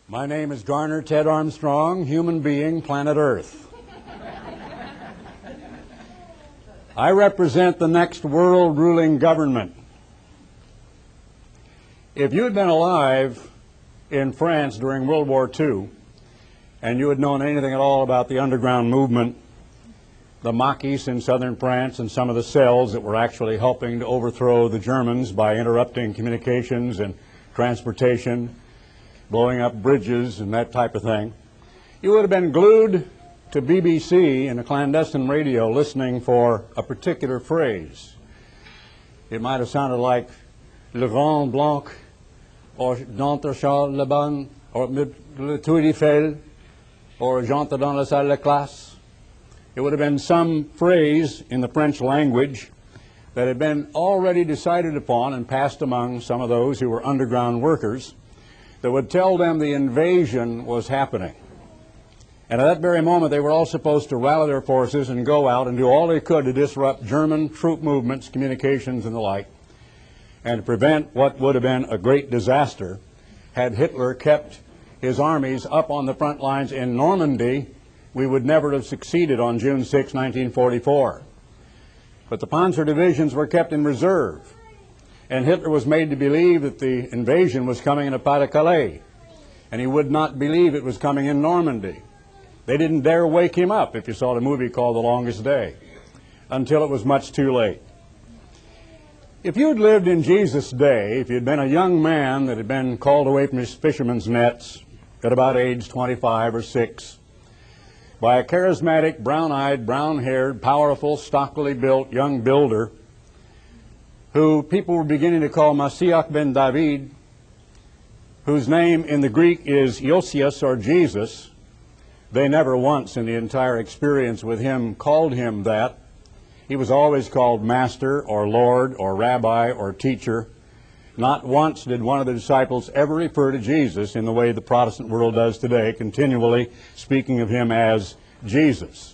My name is Garner Ted Armstrong, human being, planet Earth. I represent the next world-ruling government. If you had been alive in France during World War II, and you had known anything at all about the underground movement, the Maquis in southern France, and some of the cells that were actually helping to overthrow the Germans by interrupting communications and transportation, blowing up bridges and that type of thing, you would have been glued to BBC and a clandestine radio listening for a particular phrase. It might have sounded like Le Grand Blanc, or J'entre Charles Le Bon, or Le Tour Eiffel, or J'entre dans la salle de classe. It would have been some phrase in the French language that had been already decided upon and passed among some of those who were underground workers that would tell them the invasion was happening. And at that very moment, they were all supposed to rally their forces and go out and do all they could to disrupt German troop movements, communications, and the like, and to prevent what would have been a great disaster had Hitler kept his armies up on the front lines in Normandy. We would never have succeeded on June 6, 1944. But the Panzer divisions were kept in reserve, and Hitler was made to believe that the invasion was coming in the Pas-de-Calais, and he would not believe it was coming in Normandy. They didn't dare wake him up, if you saw the movie called The Longest Day, until it was much too late. If you had lived in Jesus' day, if you'd been a young man that had been called away from his fisherman's nets at about age 25 or 6, by a charismatic, brown-eyed, brown-haired, powerful, stockily built young builder who people were beginning to call Masiach ben David, whose name in the Greek is Iosias, or Jesus. They never once in the entire experience with him called him that. He was always called Master or Lord or Rabbi or Teacher. Not once did one of the disciples ever refer to Jesus in the way the Protestant world does today, continually speaking of him as Jesus.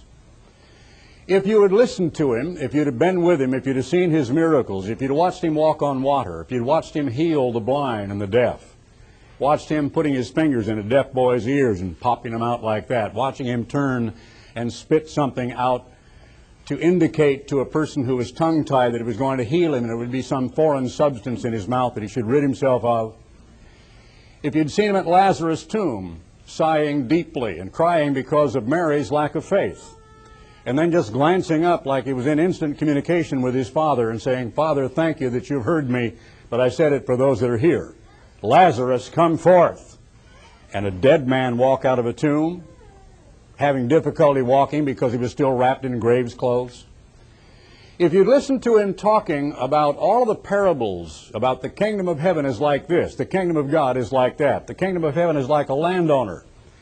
If you had listened to him, if you'd have been with him, if you'd have seen his miracles, if you'd have watched him walk on water, if you'd watched him heal the blind and the deaf, watched him putting his fingers in a deaf boy's ears and popping them out like that, watching him turn and spit something out to indicate to a person who was tongue-tied that it was going to heal him and it would be some foreign substance in his mouth that he should rid himself of. If you'd seen him at Lazarus' tomb, sighing deeply and crying because of Mary's lack of faith, and then just glancing up like he was in instant communication with his Father and saying, Father, thank you that you've heard me, but I said it for those that are here. Lazarus, come forth. And a dead man walk out of a tomb, having difficulty walking because he was still wrapped in grave's clothes. If you listen to him talking about all the parables about the kingdom of heaven is like this, the kingdom of God is like that, the kingdom of heaven is like a landowner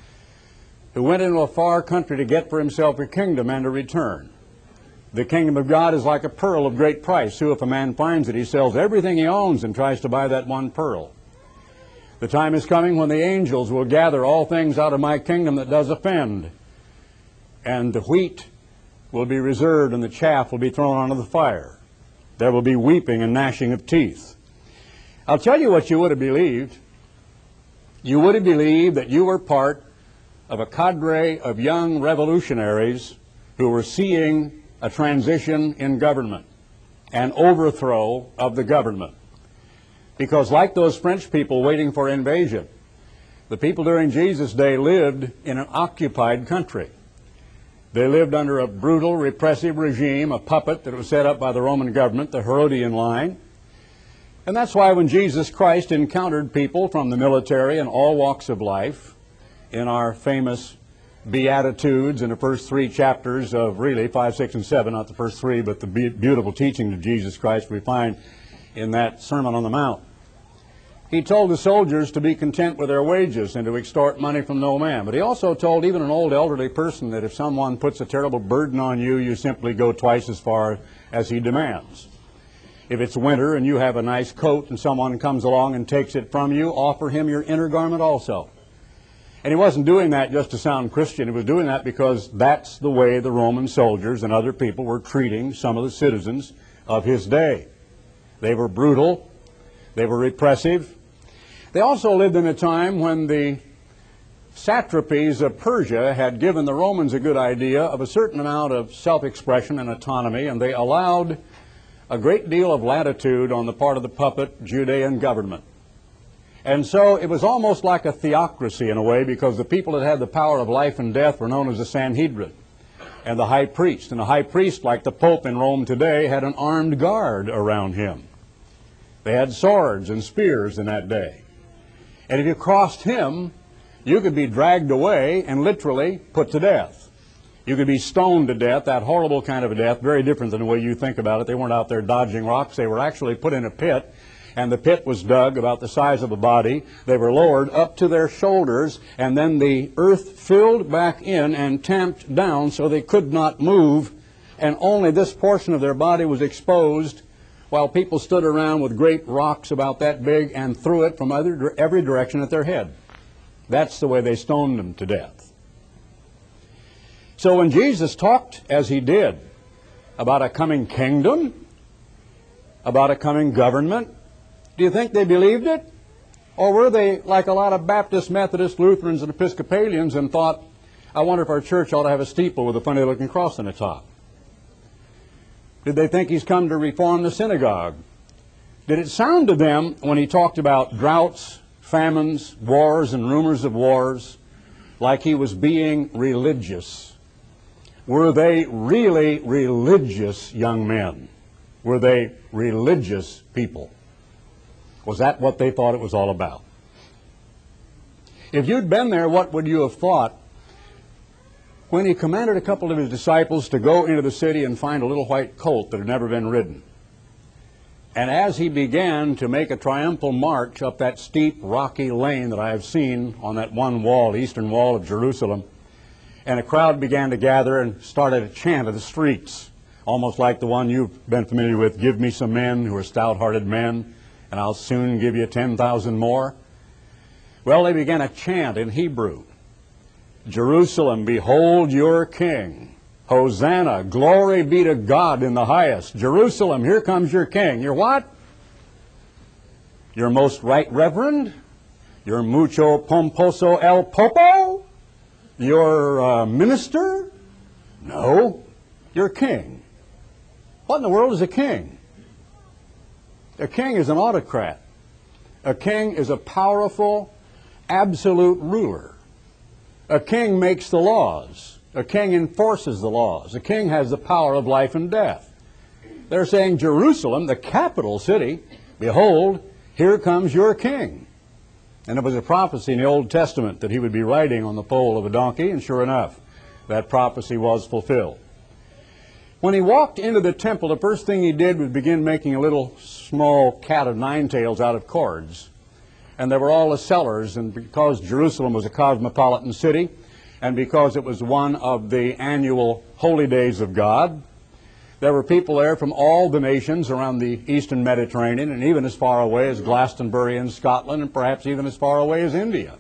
who went into a far country to get for himself a kingdom and to return. The kingdom of God is like a pearl of great price, who if a man finds it, he sells everything he owns and tries to buy that one pearl. The time is coming when the angels will gather all things out of my kingdom that does offend, and the wheat will be reserved and the chaff will be thrown onto the fire. There will be weeping and gnashing of teeth. I'll tell you what you would have believed. You would have believed that you were part of a cadre of young revolutionaries who were seeing a transition in government, an overthrow of the government. Because like those French people waiting for invasion, the people during Jesus' day lived in an occupied country. They lived under a brutal, repressive regime, a puppet that was set up by the Roman government, the Herodian line. And that's why when Jesus Christ encountered people from the military and all walks of life, in our famous Beatitudes in the first 3 chapters of, really, 5, 6, and 7, not the first 3, but the beautiful teaching of Jesus Christ we find in that Sermon on the Mount. He told the soldiers to be content with their wages and to extort money from no man. But he also told even an old elderly person that if someone puts a terrible burden on you, you simply go twice as far as he demands. If it's winter and you have a nice coat and someone comes along and takes it from you, offer him your inner garment also. And he wasn't doing that just to sound Christian. He was doing that because that's the way the Roman soldiers and other people were treating some of the citizens of his day. They were brutal. They were repressive. They also lived in a time when the satrapies of Persia had given the Romans a good idea of a certain amount of self-expression and autonomy, and they allowed a great deal of latitude on the part of the puppet Judean government. And so it was almost like a theocracy in a way, because the people that had the power of life and death were known as the Sanhedrin and the high priest. And the high priest, like the Pope in Rome today, had an armed guard around him. They had swords and spears in that day. And if you crossed him, you could be dragged away and literally put to death. You could be stoned to death, that horrible kind of a death, very different than the way you think about it. They weren't out there dodging rocks. They were actually put in a pit, and the pit was dug about the size of a body. They were lowered up to their shoulders, and then the earth filled back in and tamped down so they could not move, and only this portion of their body was exposed, while people stood around with great rocks about that big and threw it from every direction at their head. That's the way they stoned them to death. So when Jesus talked, as he did, about a coming kingdom, about a coming government, do you think they believed it? Or were they like a lot of Baptists, Methodists, Lutherans, and Episcopalians and thought, I wonder if our church ought to have a steeple with a funny-looking cross on the top? Did they think he's come to reform the synagogue? Did it sound to them when he talked about droughts, famines, wars, and rumors of wars, like he was being religious? Were they really religious young men? Were they religious people? Was that what they thought it was all about? If you'd been there, what would you have thought when he commanded a couple of his disciples to go into the city and find a little white colt that had never been ridden? And as he began to make a triumphal march up that steep, rocky lane that I have seen on that one wall, eastern wall of Jerusalem, and a crowd began to gather and started a chant of the streets, almost like the one you've been familiar with, give me some men who are stout-hearted men, and I'll soon give you 10,000 more. Well, they began a chant in Hebrew. Jerusalem, behold your king. Hosanna, glory be to God in the highest. Jerusalem, here comes your king. Your what? Your most right reverend? Your mucho pomposo el popo? Your minister? No, your king. What in the world is a king? A king is an autocrat. A king is a powerful, absolute ruler. A king makes the laws. A king enforces the laws. A king has the power of life and death. They're saying, Jerusalem, the capital city, behold, here comes your king. And it was a prophecy in the Old Testament that he would be riding on the foal of a donkey, and sure enough, that prophecy was fulfilled. When he walked into the temple, the first thing he did was begin making a little small cat of nine tails out of cords. And they were all the sellers, and because Jerusalem was a cosmopolitan city, and because it was one of the annual holy days of God, there were people there from all the nations around the eastern Mediterranean, and even as far away as Glastonbury in Scotland, and perhaps even as far away as India.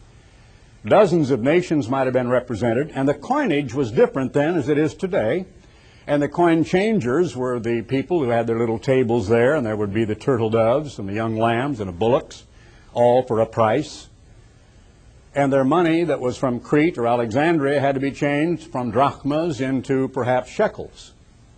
Dozens of nations might have been represented, and the coinage was different then as it is today. And the coin changers were the people who had their little tables there, and there would be the turtle doves and the young lambs and the bullocks, all for a price. And their money that was from Crete or Alexandria had to be changed from drachmas into perhaps shekels.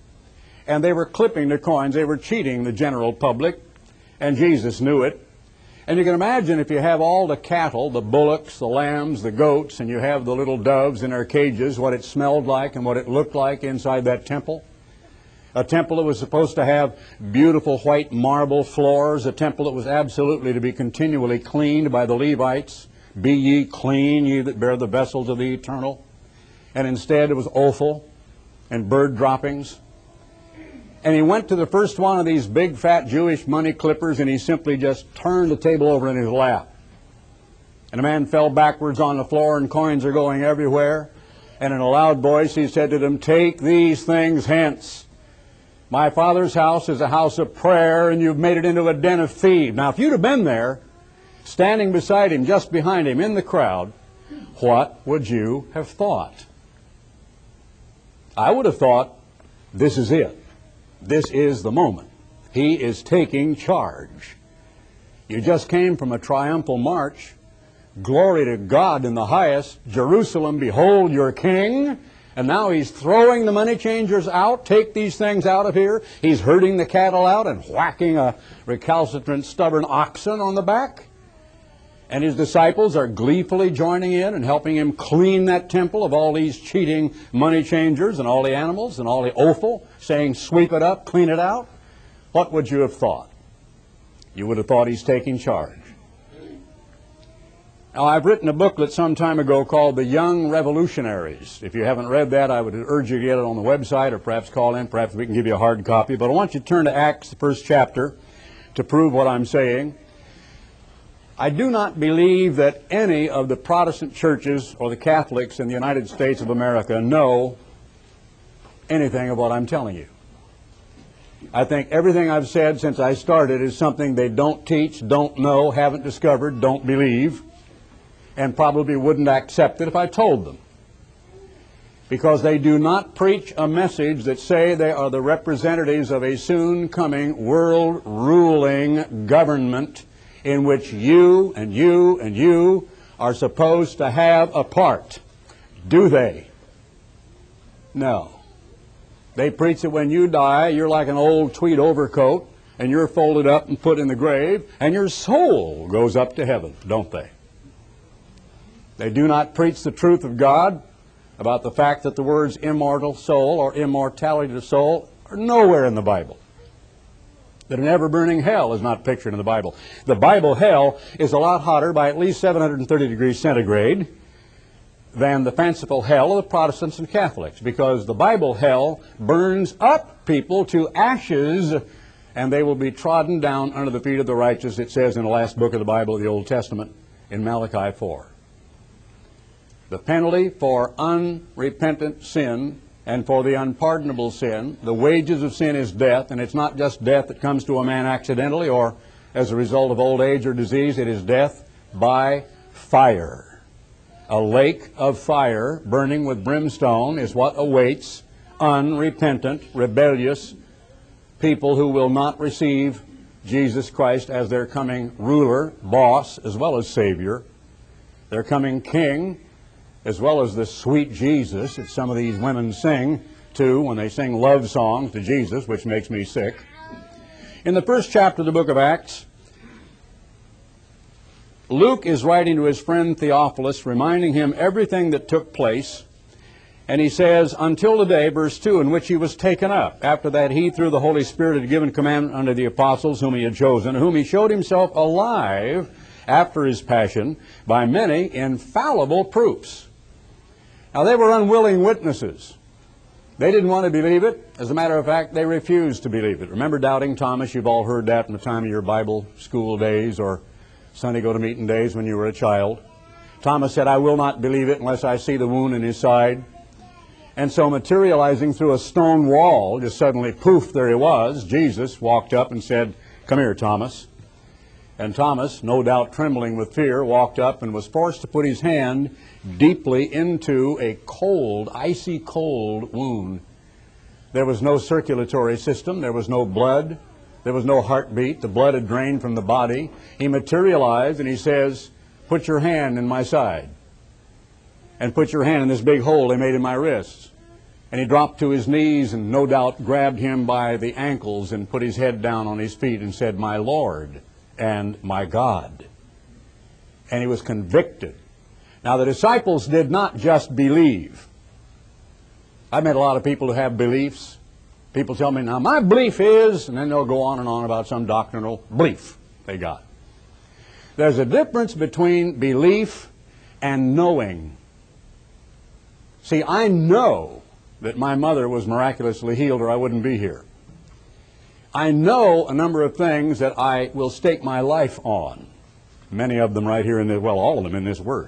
And they were clipping the coins. They were cheating the general public, and Jesus knew it. And you can imagine if you have all the cattle, the bullocks, the lambs, the goats, and you have the little doves in their cages, what it smelled like and what it looked like inside that temple. A temple that was supposed to have beautiful white marble floors, a temple that was absolutely to be continually cleaned by the Levites. Be ye clean, ye that bear the vessels of the eternal. And instead it was offal and bird droppings. And he went to the first one of these big fat Jewish money clippers, and he simply just turned the table over in his lap. And the man fell backwards on the floor, and coins are going everywhere. And in a loud voice he said to them, take these things hence. My Father's house is a house of prayer, and you've made it into a den of thieves. Now, if you'd have been there, standing beside him, just behind him, in the crowd, what would you have thought? I would have thought, this is it. This is the moment. He is taking charge. You just came from a triumphal march Glory to God in the highest. Jerusalem, behold your king. And now he's throwing the money changers out. Take these things out of here. He's herding the cattle out and whacking a recalcitrant, stubborn oxen on the back. And his disciples are gleefully joining in and helping him clean that temple of all these cheating money changers and all the animals and all the offal, saying, sweep it up, clean it out. What would you have thought? You would have thought he's taking charge. Now, I've written a booklet some time ago called The Young Revolutionaries. If you haven't read that, I would urge you to get it on the website or perhaps call in. Perhaps we can give you a hard copy. But I want you to turn to Acts, the first chapter, to prove what I'm saying. I do not believe that any of the Protestant churches or the Catholics in the United States of America know anything of what I'm telling you. I think everything I've said since I started is something they don't teach, don't know, haven't discovered, don't believe, and probably wouldn't accept it if I told them. Because they do not preach a message that say they are the representatives of a soon coming world ruling government in which you and you and you are supposed to have a part. Do they? No. They preach that when you die, you're like an old tweed overcoat, and you're folded up and put in the grave, and your soul goes up to heaven, don't they? They do not preach the truth of God about the fact that the words immortal soul or immortality of soul are nowhere in the Bible. That an ever-burning hell is not pictured in the Bible. The Bible hell is a lot hotter by at least 730 degrees centigrade than the fanciful hell of the Protestants and Catholics, because the Bible hell burns up people to ashes, and they will be trodden down under the feet of the righteous, it says in the last book of the Bible, the Old Testament, in Malachi 4. The penalty for unrepentant sin and for the unpardonable sin, the wages of sin is death, and it's not just death that comes to a man accidentally or as a result of old age or disease. It is death by fire. A lake of fire burning with brimstone is what awaits unrepentant, rebellious people who will not receive Jesus Christ as their coming ruler, boss, as well as Savior, their coming King, as well as the sweet Jesus that some of these women sing too when they sing love songs to Jesus, which makes me sick. In the first chapter of the book of Acts, Luke is writing to his friend Theophilus, reminding him everything that took place. And he says, until the day, verse 2, in which he was taken up. After that, he, through the Holy Spirit, had given commandment unto the apostles whom he had chosen, whom he showed himself alive after his passion by many infallible proofs. Now, they were unwilling witnesses. They didn't want to believe it. As a matter of fact, they refused to believe it. Remember doubting Thomas? You've all heard that in the time of your Bible school days or Sunday go-to-meeting days when you were a child. Thomas said, I will not believe it unless I see the wound in his side. And so materializing through a stone wall, just suddenly, poof, there he was. Jesus walked up and said, come here, Thomas. And Thomas, no doubt trembling with fear, walked up and was forced to put his hand deeply into a cold, icy cold wound. There was no circulatory system. There was no blood. There was no heartbeat. The blood had drained from the body. He materialized and he says, put your hand in my side. And put your hand in this big hole they made in my wrists. And he dropped to his knees and no doubt grabbed him by the ankles and put his head down on his feet and said, my Lord and my God. And he was convicted. Now the disciples did not just believe. I've met a lot of people who have beliefs. People tell me, now my belief is, and then they'll go on and on about some doctrinal belief they got. There's a difference between belief and knowing. See, I know that my mother was miraculously healed or I wouldn't be here. I know a number of things that I will stake my life on. Many of them right here in this, well, all of them in this word.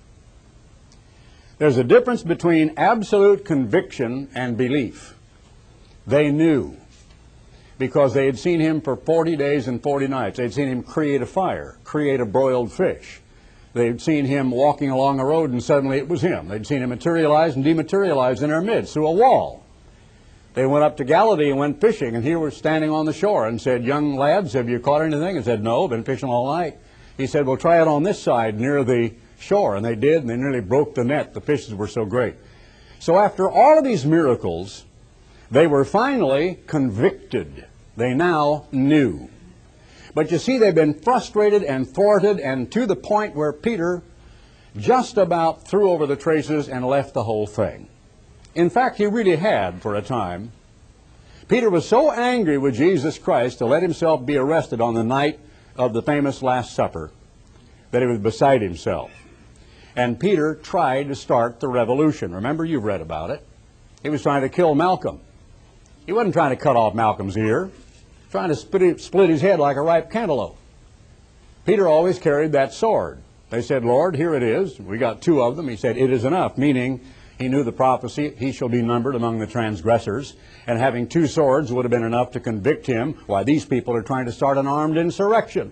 There's a difference between absolute conviction and belief. They knew because they had seen him for 40 days and 40 nights. They'd seen him create a fire, create a broiled fish. They'd seen him walking along a road and suddenly it was him. They'd seen him materialize and dematerialize in their midst through a wall. They went up to Galilee and went fishing, and he was standing on the shore and said, young lads, have you caught anything? And said, no, been fishing all night. He said, well, try it on this side near the shore. And they did, and they nearly broke the net. The fishes were so great. So after all of these miracles, they were finally convicted. They now knew. But you see, they've been frustrated and thwarted, and to the point where Peter just about threw over the traces and left the whole thing. In fact, he really had for a time. Peter was so angry with Jesus Christ to let himself be arrested on the night of the famous Last Supper that he was beside himself. And Peter tried to start the revolution. Remember, you've read about it. He was trying to kill Malcolm. He wasn't trying to cut off Malcolm's ear, trying to split his head like a ripe cantaloupe. Peter always carried that sword. They said, Lord, here it is. We got 2 of them. He said, it is enough, meaning he knew the prophecy, he shall be numbered among the transgressors. And having 2 swords would have been enough to convict him. Why, these people are trying to start an armed insurrection.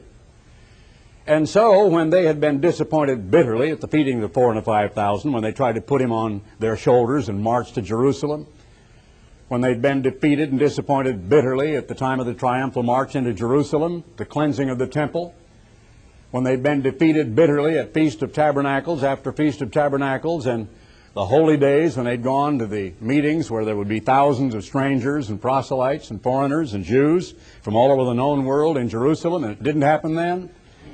And so when they had been disappointed bitterly at the feeding of the 4,000 and the 5,000, when they tried to put him on their shoulders and march to Jerusalem, when they'd been defeated and disappointed bitterly at the time of the triumphal march into Jerusalem, the cleansing of the temple, when they'd been defeated bitterly at Feast of Tabernacles after Feast of Tabernacles, and the holy days when they'd gone to the meetings where there would be thousands of strangers and proselytes and foreigners and Jews from all over the known world in Jerusalem, and it didn't happen then.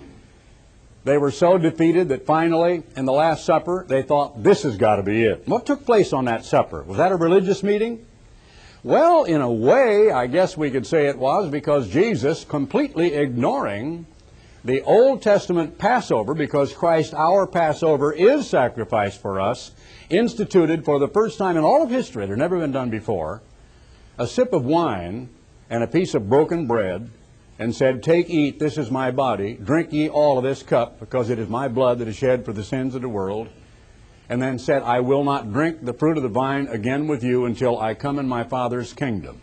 They were so defeated that finally, in the Last Supper, they thought, this has got to be it. What took place on that supper? Was that a religious meeting? Well, in a way, I guess we could say it was, because Jesus, completely ignoring the Old Testament Passover, because Christ, our Passover, is sacrificed for us, instituted for the first time in all of history, it had never been done before, a sip of wine and a piece of broken bread, and said, take, eat, this is my body, drink ye all of this cup, because it is my blood that is shed for the sins of the world. And then said, I will not drink the fruit of the vine again with you until I come in my Father's kingdom.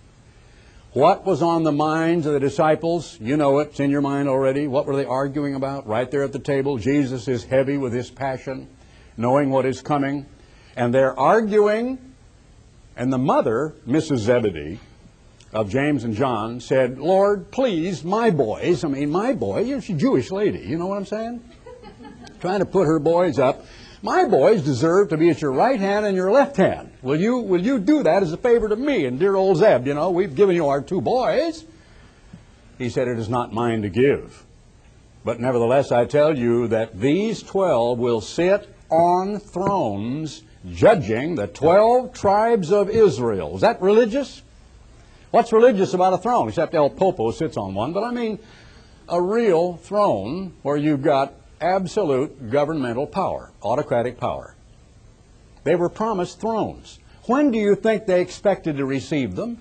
What was on the minds of the disciples? You know it. It's in your mind already. What were they arguing about? Right there at the table, Jesus is heavy with his passion, knowing what is coming. And they're arguing. And the mother, Mrs. Zebedee, of James and John, said, Lord, please, my boys, my boy, you're a Jewish lady, you know what I'm saying? Trying to put her boys up. My boys deserve to be at your right hand and your left hand. Will you do that as a favor to me and dear old Zeb? You know, we've given you our 2 boys. He said, it is not mine to give. But nevertheless, I tell you that these 12 will sit on thrones judging the 12 tribes of Israel. Is that religious? What's religious about a throne? Except El Popo sits on one. But I mean, a real throne where you've got absolute governmental power, autocratic power. They were promised thrones. When do you think they expected to receive them?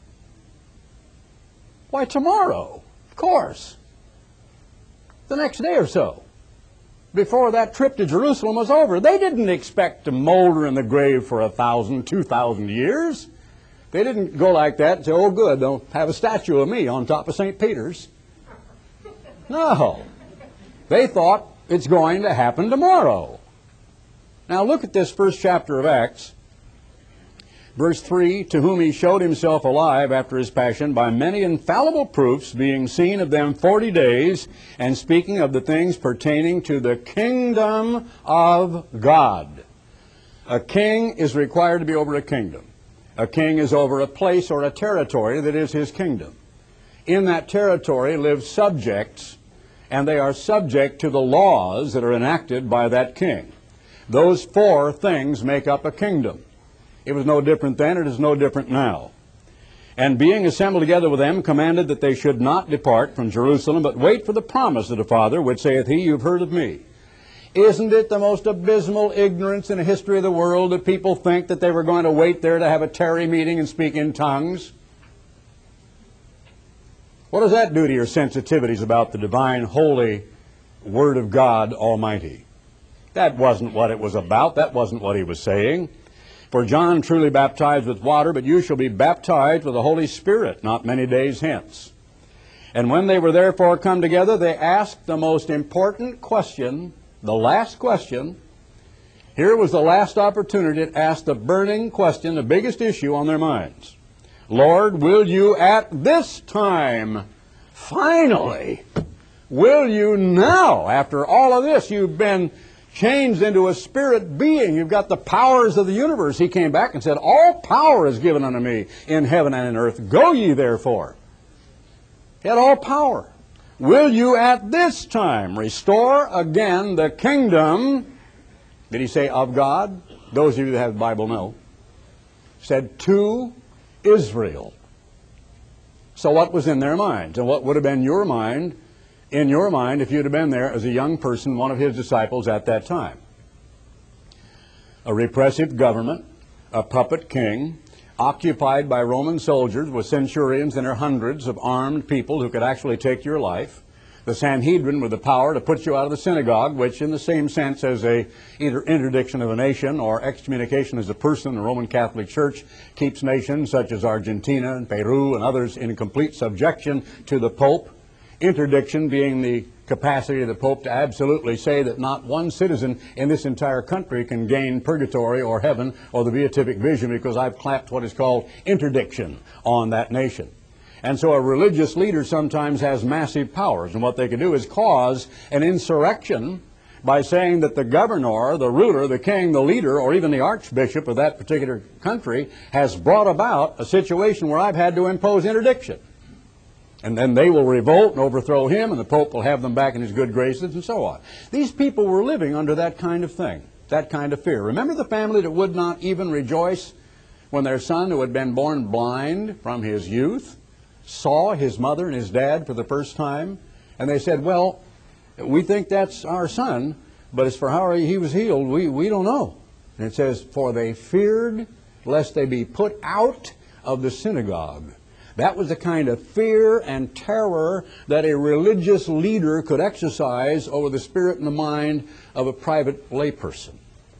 Why, tomorrow, of course. The next day or so. Before that trip to Jerusalem was over. They didn't expect to molder in the grave for 1,000, 2,000 years. They didn't go like that and say, oh good, they'll have a statue of me on top of St. Peter's. No. They thought it's going to happen tomorrow. Now look at this first chapter of Acts. Verse 3, to whom he showed himself alive after his passion by many infallible proofs, being seen of them 40 days, and speaking of the things pertaining to the kingdom of God. A king is required to be over a kingdom. A king is over a place or a territory that is his kingdom. In that territory live subjects, and they are subject to the laws that are enacted by that king. Those 4 things make up a kingdom. It was no different then, it is no different now. And being assembled together with them, commanded that they should not depart from Jerusalem, but wait for the promise of the Father, which saith he, you've heard of me. Isn't it the most abysmal ignorance in the history of the world that people think that they were going to wait there to have a tarry meeting and speak in tongues? What does that do to your sensitivities about the divine, holy Word of God Almighty? That wasn't what it was about. That wasn't what he was saying. For John truly baptized with water, but you shall be baptized with the Holy Spirit not many days hence. And when they were therefore come together, they asked the most important question, the last question. Here was the last opportunity to ask the burning question, the biggest issue on their minds. Lord, will you at this time finally Will you now, after all of this, you've been changed into a spirit being. You've got the powers of the universe. He came back and said, all power is given unto me in heaven and in earth. Go ye therefore. He had all power. Will you at this time restore again the kingdom, did he say of God? Those of you that have the Bible know. Said to Israel. So what was in their minds? And what would have been your mind, in your mind, if you'd have been there as a young person, one of his disciples at that time? A repressive government, a puppet king, occupied by Roman soldiers with centurions and their hundreds of armed people who could actually take your life. The Sanhedrin with the power to put you out of the synagogue, which in the same sense as either interdiction of a nation or excommunication as a person, the Roman Catholic Church keeps nations such as Argentina and Peru and others in complete subjection to the Pope. Interdiction being the capacity of the Pope to absolutely say that not one citizen in this entire country can gain purgatory or heaven or the beatific vision because I've clapped what is called interdiction on that nation. And so a religious leader sometimes has massive powers, and what they can do is cause an insurrection by saying that the governor, the ruler, the king, the leader, or even the archbishop of that particular country has brought about a situation where I've had to impose interdiction. And then they will revolt and overthrow him, and the Pope will have them back in his good graces, and so on. These people were living under that kind of thing, that kind of fear. Remember the family that would not even rejoice when their son, who had been born blind from his youth, saw his mother and his dad for the first time? And they said, well, we think that's our son, but as for how he was healed, we don't know. And it says, for they feared lest they be put out of the synagogue. That was the kind of fear and terror that a religious leader could exercise over the spirit and the mind of a private layperson.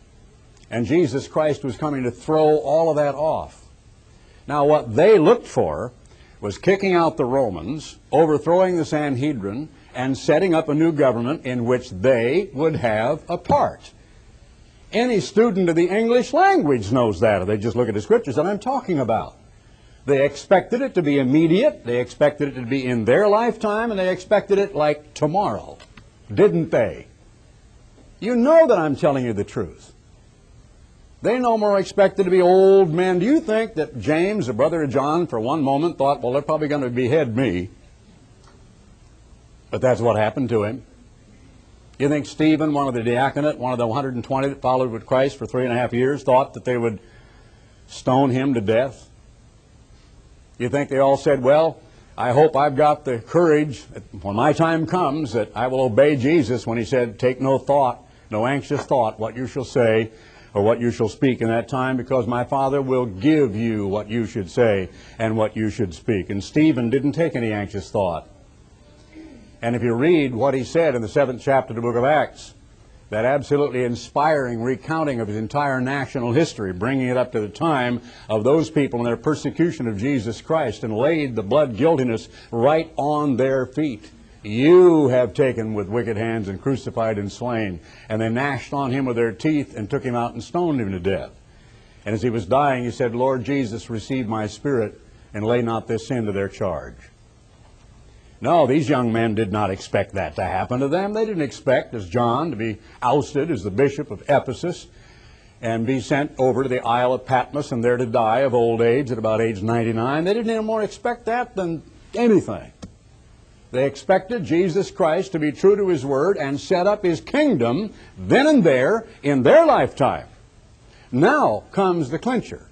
And Jesus Christ was coming to throw all of that off. Now, what they looked for was kicking out the Romans, overthrowing the Sanhedrin, and setting up a new government in which they would have a part. Any student of the English language knows that, if they just look at the scriptures that I'm talking about. They expected it to be immediate, they expected it to be in their lifetime, and they expected it like tomorrow. Didn't they? You know that I'm telling you the truth. They no more expected to be old men. Do you think that James, the brother of John, for one moment thought, well, they're probably going to behead me? But that's what happened to him. You think Stephen, one of the diaconate, one of the 120 that followed with Christ for 3.5 years, thought that they would stone him to death? You think they all said, well, I hope I've got the courage when my time comes that I will obey Jesus when he said, take no thought, no anxious thought, what you shall say or what you shall speak in that time, because my Father will give you what you should say and what you should speak. And Stephen didn't take any anxious thought. And if you read what he said in the 7th chapter of the book of Acts, that absolutely inspiring recounting of his entire national history, bringing it up to the time of those people and their persecution of Jesus Christ, and laid the blood guiltiness right on their feet. You have taken with wicked hands and crucified and slain. And they gnashed on him with their teeth and took him out and stoned him to death. And as he was dying, he said, Lord Jesus, receive my spirit, and lay not this sin to their charge. No, these young men did not expect that to happen to them. They didn't expect, as John, to be ousted as the bishop of Ephesus and be sent over to the Isle of Patmos and there to die of old age at about age 99. They didn't any more expect that than anything. They expected Jesus Christ to be true to his word and set up his kingdom then and there in their lifetime. Now comes the clincher.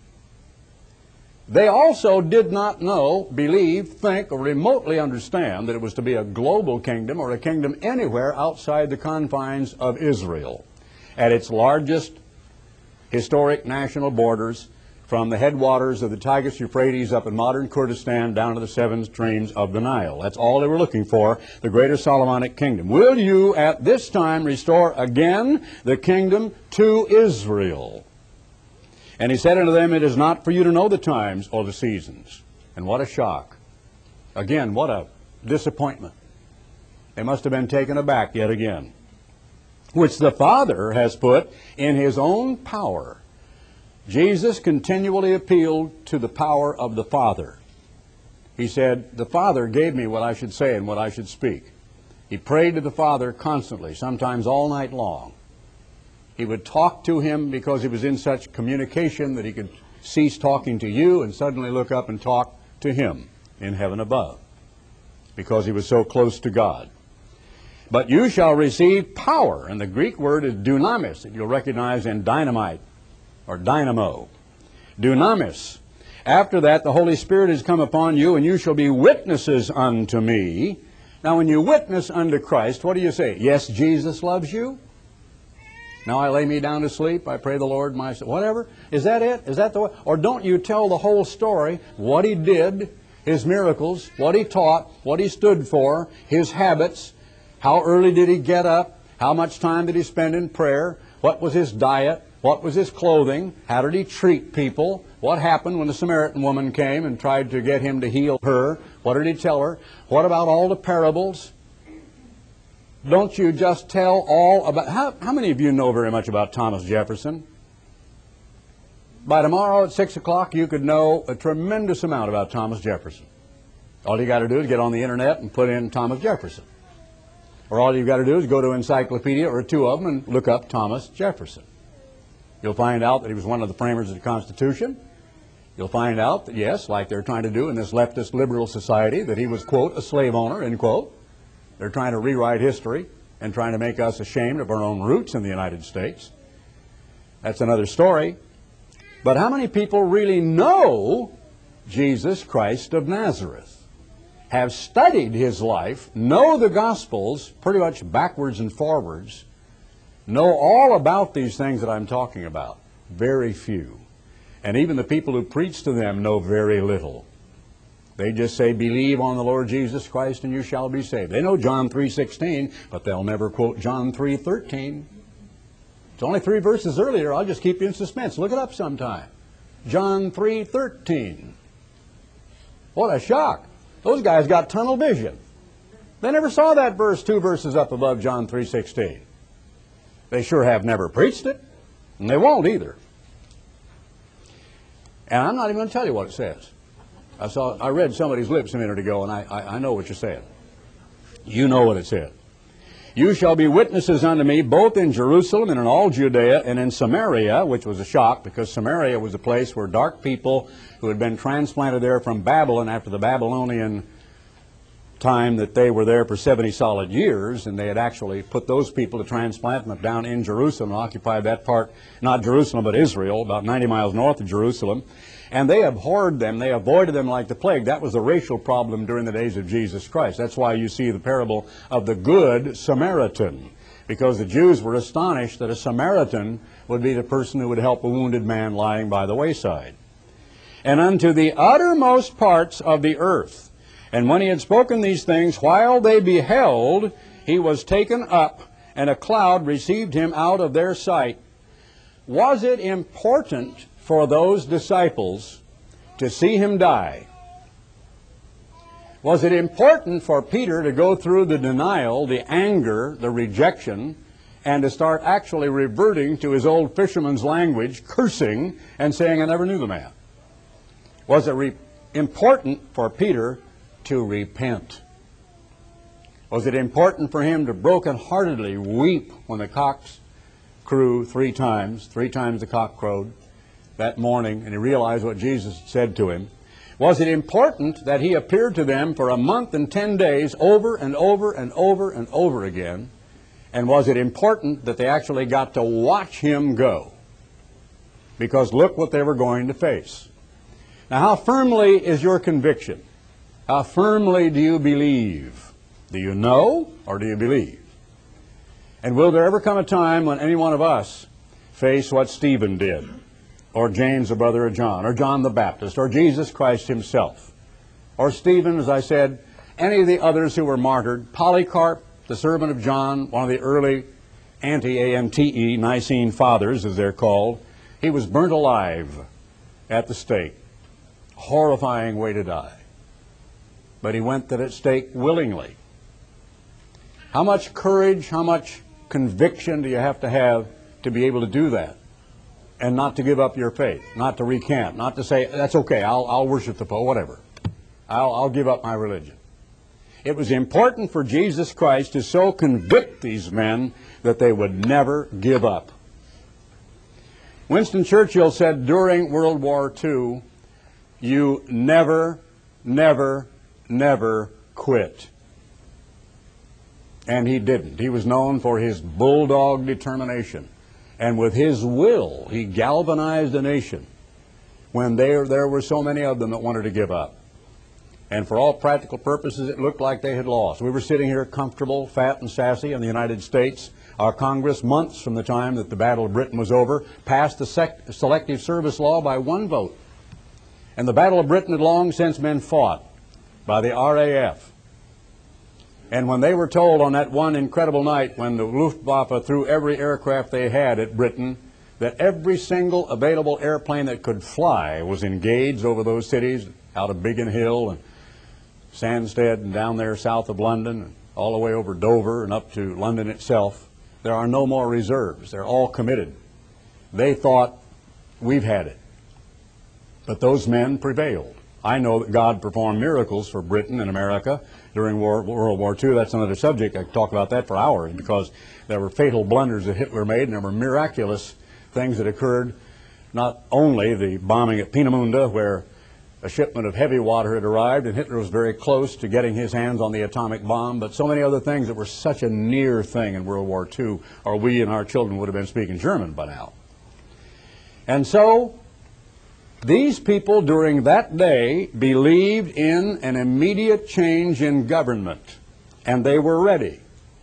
They also did not know, believe, think, or remotely understand that it was to be a global kingdom or a kingdom anywhere outside the confines of Israel, at its largest historic national borders, from the headwaters of the Tigris Euphrates up in modern Kurdistan down to the 7 streams of the Nile. That's all they were looking for, the greater Solomonic kingdom. Will you at this time restore again the kingdom to Israel? And he said unto them, it is not for you to know the times or the seasons. And what a shock. Again, what a disappointment. They must have been taken aback yet again. Which the Father has put in his own power. Jesus continually appealed to the power of the Father. He said, the Father gave me what I should say and what I should speak. He prayed to the Father constantly, sometimes all night long. He would talk to him because he was in such communication that he could cease talking to you and suddenly look up and talk to him in heaven above, because he was so close to God. But you shall receive power, and the Greek word is dunamis, that you'll recognize in dynamite or dynamo. Dunamis. After that, the Holy Spirit has come upon you, and you shall be witnesses unto me. Now, when you witness unto Christ, what do you say? Yes, Jesus loves you. Now I lay me down to sleep. I pray the Lord my soul. Whatever. Is that it? Is that the way? Or don't you tell the whole story, what he did, his miracles, what he taught, what he stood for, his habits, how early did he get up, how much time did he spend in prayer, what was his diet, what was his clothing, how did he treat people, what happened when the Samaritan woman came and tried to get him to heal her, what did he tell her, what about all the parables? Don't you just tell all about... How many of you know very much about Thomas Jefferson? By tomorrow at 6 o'clock you could know a tremendous amount about Thomas Jefferson. All you got to do is get on the internet and put in Thomas Jefferson. Or all you've got to do is go to Encyclopedia or two of them and look up Thomas Jefferson. You'll find out that he was one of the framers of the Constitution. You'll find out that, yes, like they're trying to do in this leftist liberal society, that he was, quote, a slave owner, end quote. They're trying to rewrite history and trying to make us ashamed of our own roots in the United States. That's another story. But how many people really know Jesus Christ of Nazareth, have studied his life, know the Gospels pretty much backwards and forwards, know all about these things that I'm talking about? Very few. And even the people who preach to them know very little. They just say, believe on the Lord Jesus Christ and you shall be saved. They know John 3:16, but they'll never quote John 3:13. It's only 3 verses earlier. I'll just keep you in suspense. Look it up sometime. John 3:13. What a shock. Those guys got tunnel vision. They never saw that verse 2 verses up above John 3:16. They sure have never preached it, and they won't either. And I'm not even going to tell you what it says. I read somebody's lips a minute ago, and I know what you said. You know what it said. You shall be witnesses unto me both in Jerusalem and in all Judea and in Samaria, which was a shock because Samaria was a place where dark people who had been transplanted there from Babylon after the Babylonian time that they were there for 70 solid years, and they had actually put those people to transplant them down in Jerusalem and occupied that part, not Jerusalem but Israel, about 90 miles north of Jerusalem. And they abhorred them. They avoided them like the plague. That was a racial problem during the days of Jesus Christ. That's why you see the parable of the Good Samaritan, because the Jews were astonished that a Samaritan would be the person who would help a wounded man lying by the wayside. And unto the uttermost parts of the earth. And when he had spoken these things, while they beheld, he was taken up, and a cloud received him out of their sight. Was it important for those disciples to see him die? Was it important for Peter to go through the denial, the anger, the rejection, and to start actually reverting to his old fisherman's language, cursing and saying, I never knew the man? Was it important for Peter to repent? Was it important for him to brokenheartedly weep when the cocks crew 3 times? 3 times the cock crowed that morning, and he realized what Jesus said to him. Was it important that he appeared to them for a month and 10 days over and over and over and over again? And was it important that they actually got to watch him go? Because look what they were going to face. Now, how firmly is your conviction? How firmly do you believe? Do you know or do you believe? And will there ever come a time when any one of us face what Stephen did, or James, the brother of John, or John the Baptist, or Jesus Christ himself, or Stephen, as I said, any of the others who were martyred, Polycarp, the servant of John, one of the early anti-ANTE, Nicene Fathers, as they're called, he was burnt alive at the stake. Horrifying way to die. But he went to that stake willingly. How much courage, how much conviction do you have to be able to do that? And not to give up your faith, not to recant, not to say, that's okay, I'll worship the Pope, whatever. I'll give up my religion. It was important for Jesus Christ to so convict these men that they would never give up. Winston Churchill said during World War II, "You never, never, never quit." And he didn't. He was known for his bulldog determination. And with his will, he galvanized a nation when there were so many of them that wanted to give up. And for all practical purposes, it looked like they had lost. We were sitting here comfortable, fat and sassy in the United States. Our Congress, months from the time that the Battle of Britain was over, passed the Selective Service Law by one vote. And the Battle of Britain had long since been fought by the RAF. And when they were told on that one incredible night when the Luftwaffe threw every aircraft they had at Britain, that every single available airplane that could fly was engaged over those cities, out of Biggin Hill and Stansted and down there south of London, and all the way over Dover and up to London itself, there are no more reserves. They're all committed. They thought, we've had it. But those men prevailed. I know that God performed miracles for Britain and America during World War II. That's another subject. I could talk about that for hours, because there were fatal blunders that Hitler made, and there were miraculous things that occurred. Not only the bombing at Peenemünde, where a shipment of heavy water had arrived and Hitler was very close to getting his hands on the atomic bomb, but so many other things that were such a near thing in World War II, or we and our children would have been speaking German by now. And so these people during that day believed in an immediate change in government, and they were ready.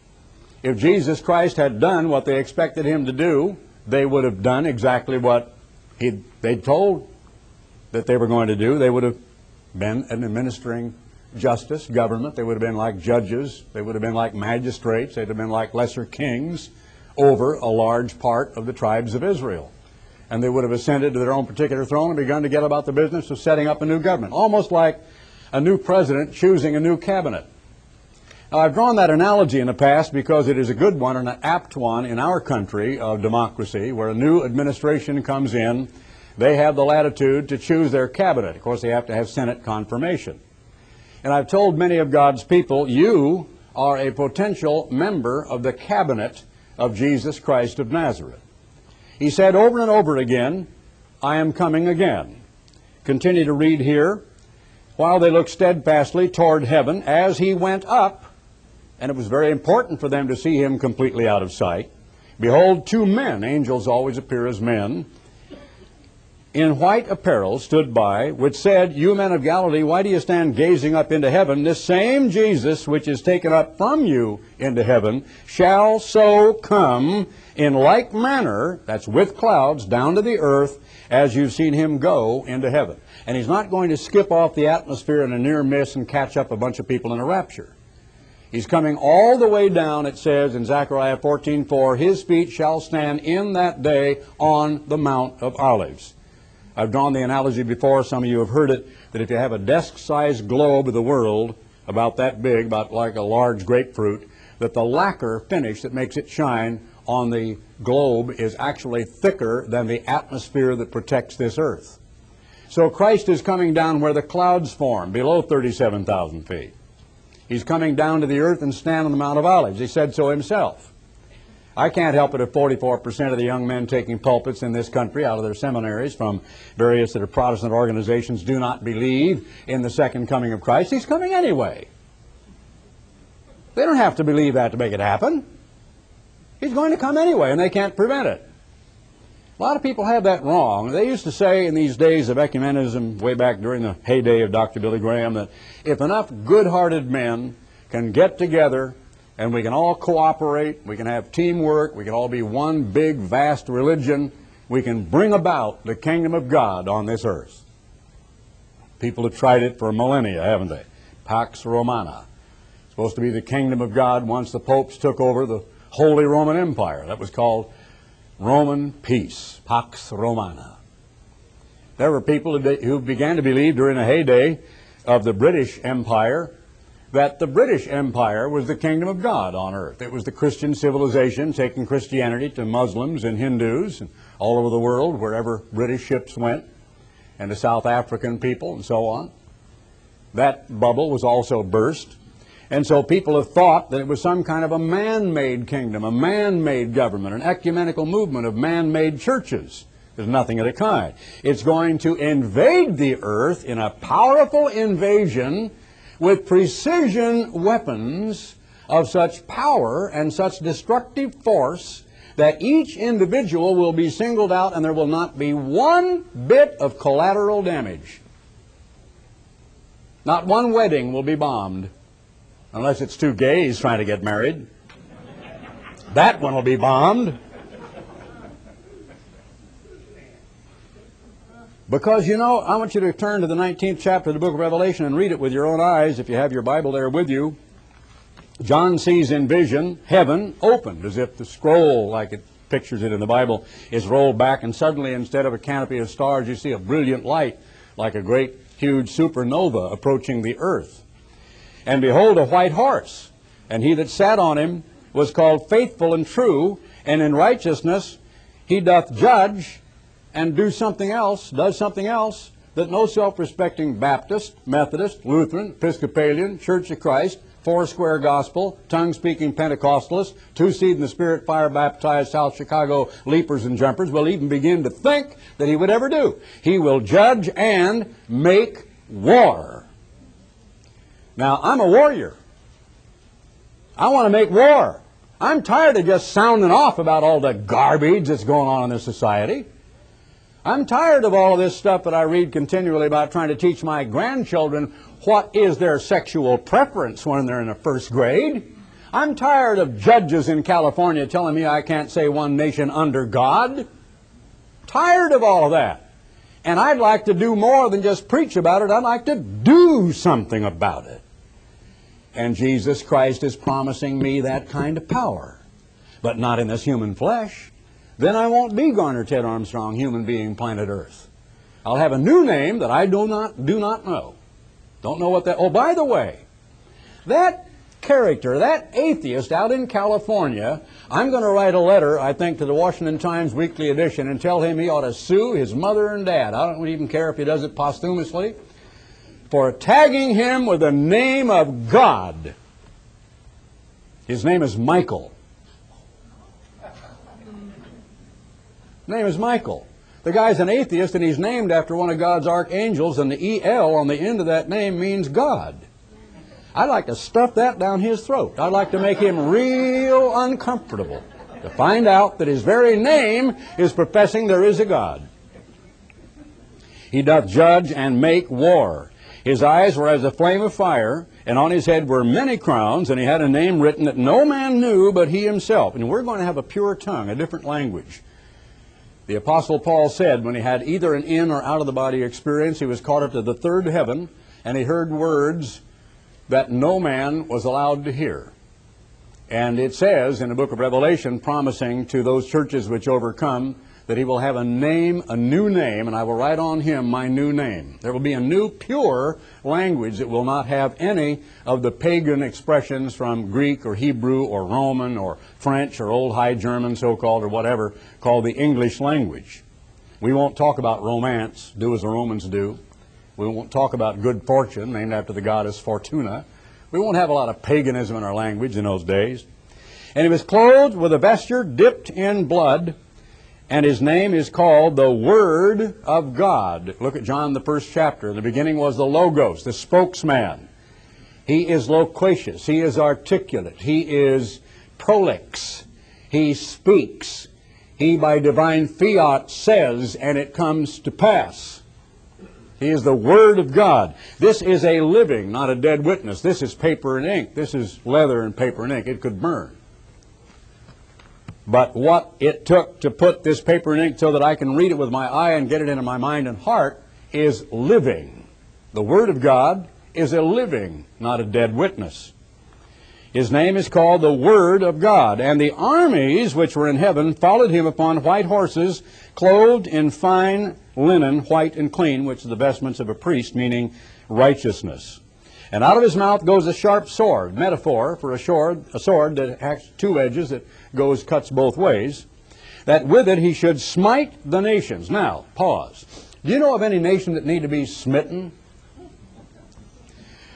If Jesus Christ had done what they expected him to do, they would have done exactly what they'd told that they were going to do. They would have been an administering justice government. They would have been like judges. They would have been like magistrates. They'd have been like lesser kings over a large part of the tribes of Israel. And they would have ascended to their own particular throne and begun to get about the business of setting up a new government, almost like a new president choosing a new cabinet. Now, I've drawn that analogy in the past because it is a good one and an apt one in our country of democracy, where a new administration comes in. They have the latitude to choose their cabinet. Of course, they have to have Senate confirmation. And I've told many of God's people, you are a potential member of the cabinet of Jesus Christ of Nazareth. He said over and over again, I am coming again. Continue to read here. While they looked steadfastly toward heaven as he went up, and it was very important for them to see him completely out of sight, behold, two men, angels always appear as men, in white apparel stood by, which said, you men of Galilee, why do you stand gazing up into heaven? This same Jesus, which is taken up from you into heaven, shall so come in like manner, that's with clouds, down to the earth, as you've seen him go into heaven. And he's not going to skip off the atmosphere in a near miss and catch up a bunch of people in a rapture. He's coming all the way down, it says in Zechariah 14:4, his feet shall stand in that day on the Mount of Olives. I've drawn the analogy before, some of you have heard it, that if you have a desk-sized globe of the world, about that big, about like a large grapefruit, that the lacquer finish that makes it shine on the globe is actually thicker than the atmosphere that protects this earth. So Christ is coming down where the clouds form, below 37,000 feet. He's coming down to the earth and stand on the Mount of Olives. He said so himself. I can't help it if 44% of the young men taking pulpits in this country out of their seminaries from various that are Protestant organizations do not believe in the second coming of Christ. He's coming anyway. They don't have to believe that to make it happen. He's going to come anyway, and they can't prevent it. A lot of people have that wrong. They used to say in these days of ecumenism, way back during the heyday of Dr. Billy Graham, that if enough good-hearted men can get together and we can all cooperate, we can have teamwork, we can all be one big, vast religion, we can bring about the kingdom of God on this earth. People have tried it for millennia, haven't they? Pax Romana. It's supposed to be the kingdom of God once the popes took over the Holy Roman Empire. That was called Roman peace, Pax Romana. There were people who began to believe during the heyday of the British Empire that the British Empire was the kingdom of God on earth. It was the Christian civilization taking Christianity to Muslims and Hindus and all over the world, wherever British ships went, and to South African people and so on. That bubble was also burst. And so people have thought that it was some kind of a man-made kingdom, a man-made government, an ecumenical movement of man-made churches. There's nothing of the kind. It's going to invade the earth in a powerful invasion with precision weapons of such power and such destructive force that each individual will be singled out and there will not be one bit of collateral damage. Not one wedding will be bombed, unless it's two gays trying to get married. That one will be bombed. Because, you know, I want you to turn to the 19th chapter of the book of Revelation and read it with your own eyes if you have your Bible there with you. John sees in vision heaven opened, as if the scroll, like it pictures it in the Bible, is rolled back, and suddenly instead of a canopy of stars you see a brilliant light like a great huge supernova approaching the earth. And behold, a white horse, and he that sat on him was called Faithful and True, and in righteousness he doth judge and does something else that no self-respecting Baptist, Methodist, Lutheran, Episcopalian, Church of Christ, Foursquare Gospel, tongue-speaking Pentecostalists, two-seed in the Spirit, fire-baptized South Chicago leapers and jumpers will even begin to think that he would ever do. He will judge and make war. Now, I'm a warrior. I want to make war. I'm tired of just sounding off about all the garbage that's going on in this society. I'm tired of all of this stuff that I read continually about trying to teach my grandchildren what is their sexual preference when they're in the first grade. I'm tired of judges in California telling me I can't say one nation under God. Tired of all of that. And I'd like to do more than just preach about it. I'd like to do something about it. And Jesus Christ is promising me that kind of power, but not in this human flesh. Then I won't be Garner Ted Armstrong, human being, planet Earth. I'll have a new name that I do not know. Don't know what that... Oh, by the way, that character, that atheist out in California, I'm going to write a letter, I think, to the Washington Times Weekly Edition and tell him he ought to sue his mother and dad. I don't even care if he does it posthumously, for tagging him with the name of God. His name is Michael. His name is Michael. The guy's an atheist, and he's named after one of God's archangels, and the E-L on the end of that name means God. I'd like to stuff that down his throat. I'd like to make him real uncomfortable to find out that his very name is professing there is a God. He doth judge and make war. His eyes were as a flame of fire, and on his head were many crowns, and he had a name written that no man knew but he himself. And we're going to have a pure tongue, a different language. The Apostle Paul said when he had either an in or out of the body experience, he was caught up to the third heaven, and he heard words that no man was allowed to hear. And it says in the book of Revelation, promising to those churches which overcome, that he will have a name, a new name, and I will write on him my new name. There will be a new pure language that will not have any of the pagan expressions from Greek or Hebrew or Roman or French or Old High German, so-called, or whatever, called the English language. We won't talk about romance, do as the Romans do. We won't talk about good fortune, named after the goddess Fortuna. We won't have a lot of paganism in our language in those days. And he was clothed with a vesture dipped in blood, and his name is called the Word of God. Look at John, the first chapter. In the beginning was the Logos, the spokesman. He is loquacious. He is articulate. He is prolix. He speaks. He, by divine fiat, says, and it comes to pass. He is the Word of God. This is a living, not a dead witness. This is paper and ink. This is leather and paper and ink. It could burn. But what it took to put this paper and ink so that I can read it with my eye and get it into my mind and heart is living. The Word of God is a living, not a dead witness. His name is called the Word of God. And the armies which were in heaven followed him upon white horses, clothed in fine linen, white and clean, which is the vestments of a priest, meaning righteousness. And out of his mouth goes a sharp sword, metaphor for a sword that has two edges that cuts both ways, that with it he should smite the nations. Now, pause. Do you know of any nation that need to be smitten?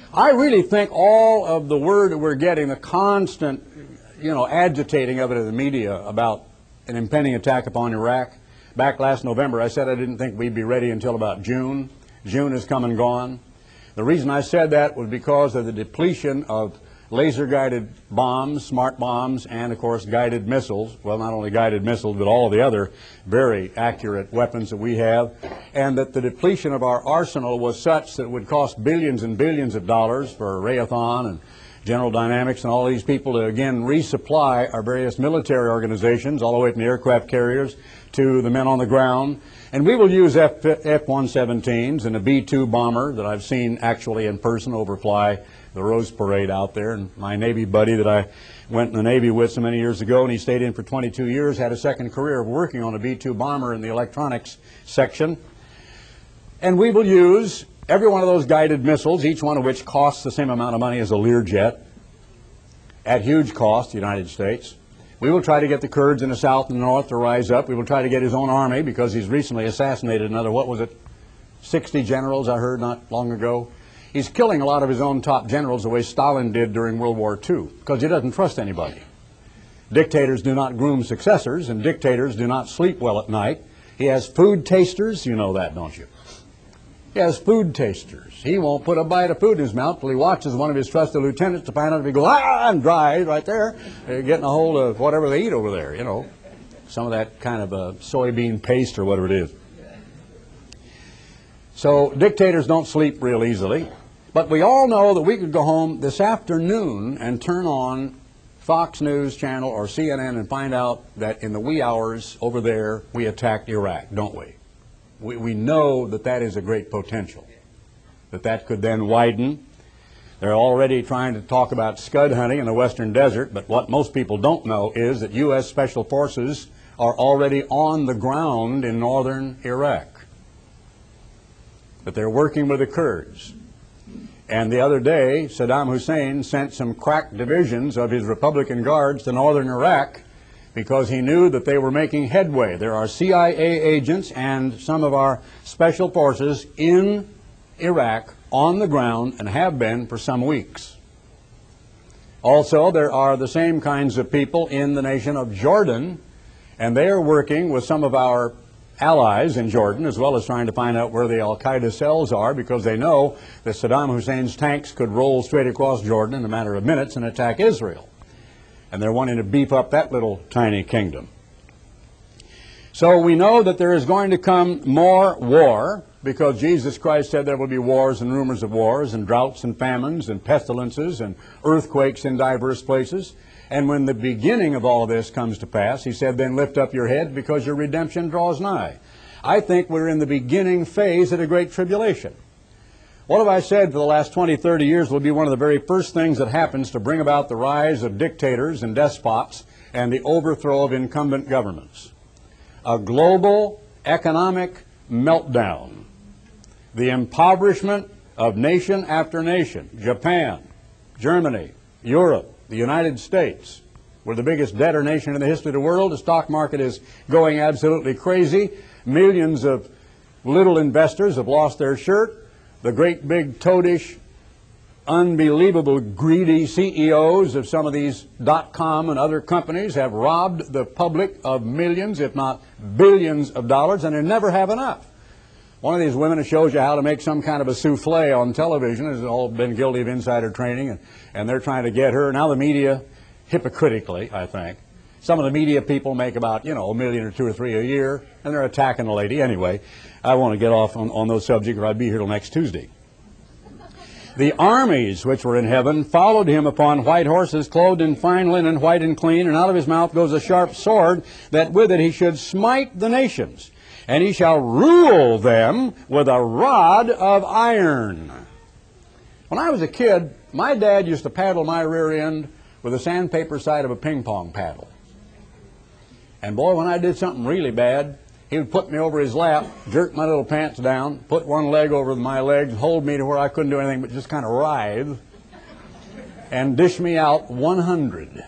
I really think all of the word that we're getting, the constant, agitating of it in the media about an impending attack upon Iraq. Back last November, I said I didn't think we'd be ready until about June. June has come and gone. The reason I said that was because of the depletion of laser-guided bombs, smart bombs, and, of course, guided missiles. Well, not only guided missiles, but all of the other very accurate weapons that we have. And that the depletion of our arsenal was such that it would cost billions and billions of dollars for Raytheon and General Dynamics and all these people to, again, resupply our various military organizations, all the way from the aircraft carriers to the men on the ground. And we will use F-117s and a B-2 bomber that I've seen actually in person overfly the Rose Parade out there. And my Navy buddy that I went in the Navy with so many years ago, and he stayed in for 22 years, had a second career of working on a B-2 bomber in the electronics section. And we will use every one of those guided missiles, each one of which costs the same amount of money as a Learjet, at huge cost, the United States. We will try to get the Kurds in the south and the north to rise up. We will try to get his own army, because he's recently assassinated another, 60 generals, I heard not long ago. He's killing a lot of his own top generals the way Stalin did during World War II, because he doesn't trust anybody. Dictators do not groom successors, and dictators do not sleep well at night. He has food tasters. You know that, don't you? He has food tasters. He won't put a bite of food in his mouth till he watches one of his trusted lieutenants to find out if he goes, and dries right there, getting a hold of whatever they eat over there, some of that kind of a soybean paste or whatever it is. So dictators don't sleep real easily. But we all know that we could go home this afternoon and turn on Fox News Channel or CNN and find out that in the wee hours over there we attacked Iraq, don't we? We know that that is a great potential, that could then widen. They're already trying to talk about scud hunting in the western desert, but what most people don't know is that U.S. Special Forces are already on the ground in northern Iraq. But they're working with the Kurds. And the other day, Saddam Hussein sent some crack divisions of his Republican Guards to northern Iraq because he knew that they were making headway. There are CIA agents and some of our special forces in Iraq on the ground and have been for some weeks. Also, there are the same kinds of people in the nation of Jordan, and they are working with some of our allies in Jordan, as well as trying to find out where the al-Qaeda cells are, because they know that Saddam Hussein's tanks could roll straight across Jordan in a matter of minutes and attack Israel. And they're wanting to beef up that little tiny kingdom. So we know that there is going to come more war, because Jesus Christ said there will be wars and rumors of wars and droughts and famines and pestilences and earthquakes in diverse places. And when the beginning of all this comes to pass, he said, then lift up your head because your redemption draws nigh. I think we're in the beginning phase of a great tribulation. What have I said for the last 20, 30 years will be one of the very first things that happens to bring about the rise of dictators and despots and the overthrow of incumbent governments. A global economic meltdown. The impoverishment of nation after nation. Japan, Germany, Europe, the United States. We're the biggest debtor nation in the history of the world. The stock market is going absolutely crazy. Millions of little investors have lost their shirt. The great big toadish, unbelievable greedy CEOs of some of these .com and other companies have robbed the public of millions, if not billions of dollars, and they never have enough. One of these women who shows you how to make some kind of a souffle on television has all been guilty of insider training, and they're trying to get her. Now the media, hypocritically, I think, some of the media people make about, $1 million or $2 or $3 a year, and they're attacking the lady. Anyway, I want to get off on those subjects, or I'd be here till next Tuesday. The armies which were in heaven followed him upon white horses, clothed in fine linen, white and clean, and out of his mouth goes a sharp sword, that with it he should smite the nations. And he shall rule them with a rod of iron. When I was a kid, my dad used to paddle my rear end with the sandpaper side of a ping pong paddle. And boy, when I did something really bad, he would put me over his lap, jerk my little pants down, put one leg over my legs, hold me to where I couldn't do anything but just kind of writhe, and dish me out 100.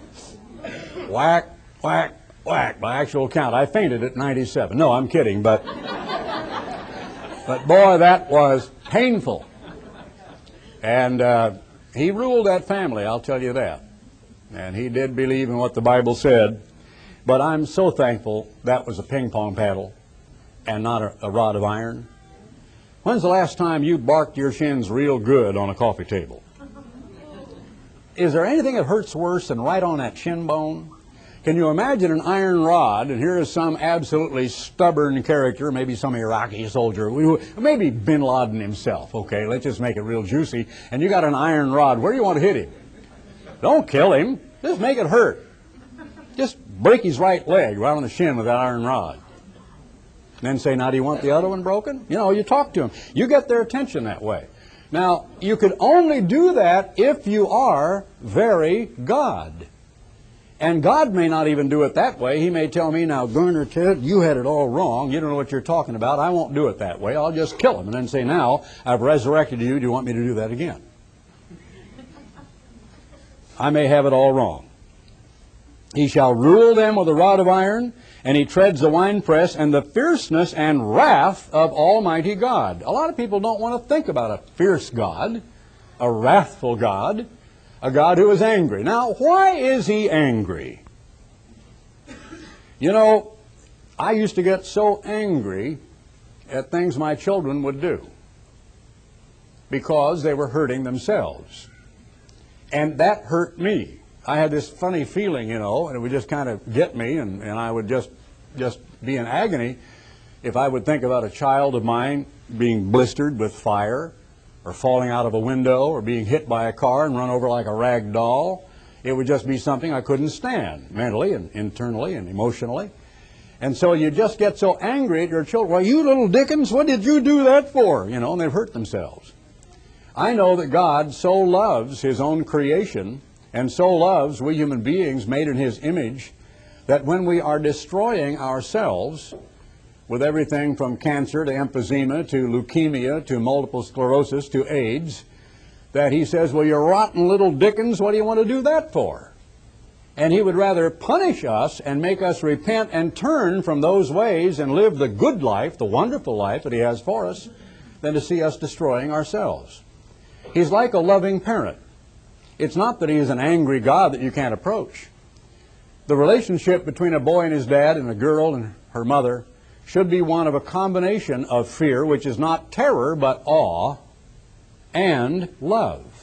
Whack, whack, whack, by actual count. I fainted at 97. No, I'm kidding, but boy, that was painful. And he ruled that family, I'll tell you that. And he did believe in what the Bible said. But I'm so thankful that was a ping pong paddle and not a rod of iron. When's the last time you barked your shins real good on a coffee table? Is there anything that hurts worse than right on that shin bone? Can you imagine an iron rod, and here is some absolutely stubborn character, maybe some Iraqi soldier, maybe bin Laden himself, okay, let's just make it real juicy, and you got an iron rod. Where do you want to hit him? Don't kill him. Just make it hurt. Just break his right leg right on the shin with that iron rod. And then say, now do you want the other one broken? You know, you talk to them. You get their attention that way. Now, you could only do that if you are very God. And God may not even do it that way. He may tell me, now, Garner, Ted, you had it all wrong. You don't know what you're talking about. I won't do it that way. I'll just kill him and then say, now, I've resurrected you. Do you want me to do that again? I may have it all wrong. He shall rule them with a rod of iron, and he treads the winepress and the fierceness and wrath of Almighty God. A lot of people don't want to think about a fierce God, a wrathful God, a God who is angry. Now, why is he angry? You know, I used to get so angry at things my children would do because they were hurting themselves. And that hurt me. I had this funny feeling, you know, and it would just kind of get me, and I would just be in agony if I would think about a child of mine being blistered with fire, or falling out of a window, or being hit by a car and run over like a rag doll. It would just be something I couldn't stand, mentally and internally and emotionally. And so you just get so angry at your children. Well, you little Dickens, what did you do that for? You know, and they've hurt themselves. I know that God so loves his own creation, and so loves we human beings made in his image, that when we are destroying ourselves with everything from cancer to emphysema to leukemia to multiple sclerosis to AIDS, that he says, well, you rotten little Dickens, what do you want to do that for? And he would rather punish us and make us repent and turn from those ways and live the good life, the wonderful life that he has for us, than to see us destroying ourselves. He's like a loving parent. It's not that he is an angry God that you can't approach. The relationship between a boy and his dad and a girl and her mother should be one of a combination of fear, which is not terror but awe, and love.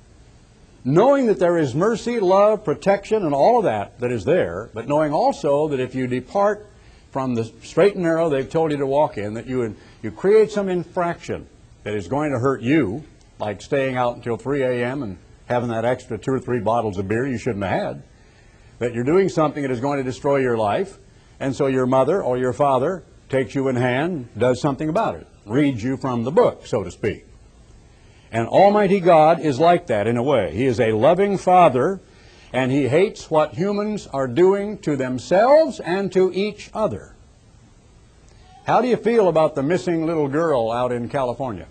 Knowing that there is mercy, love, protection, and all of that is there, but knowing also that if you depart from the straight and narrow they've told you to walk in, that you create some infraction that is going to hurt you, like staying out until 3 a.m. and having that extra 2 or 3 bottles of beer you shouldn't have had, that you're doing something that is going to destroy your life, and so your mother or your father takes you in hand, does something about it, reads you from the book, so to speak. And Almighty God is like that in a way. He is a loving Father, and he hates what humans are doing to themselves and to each other. How do you feel about the missing little girl out in California?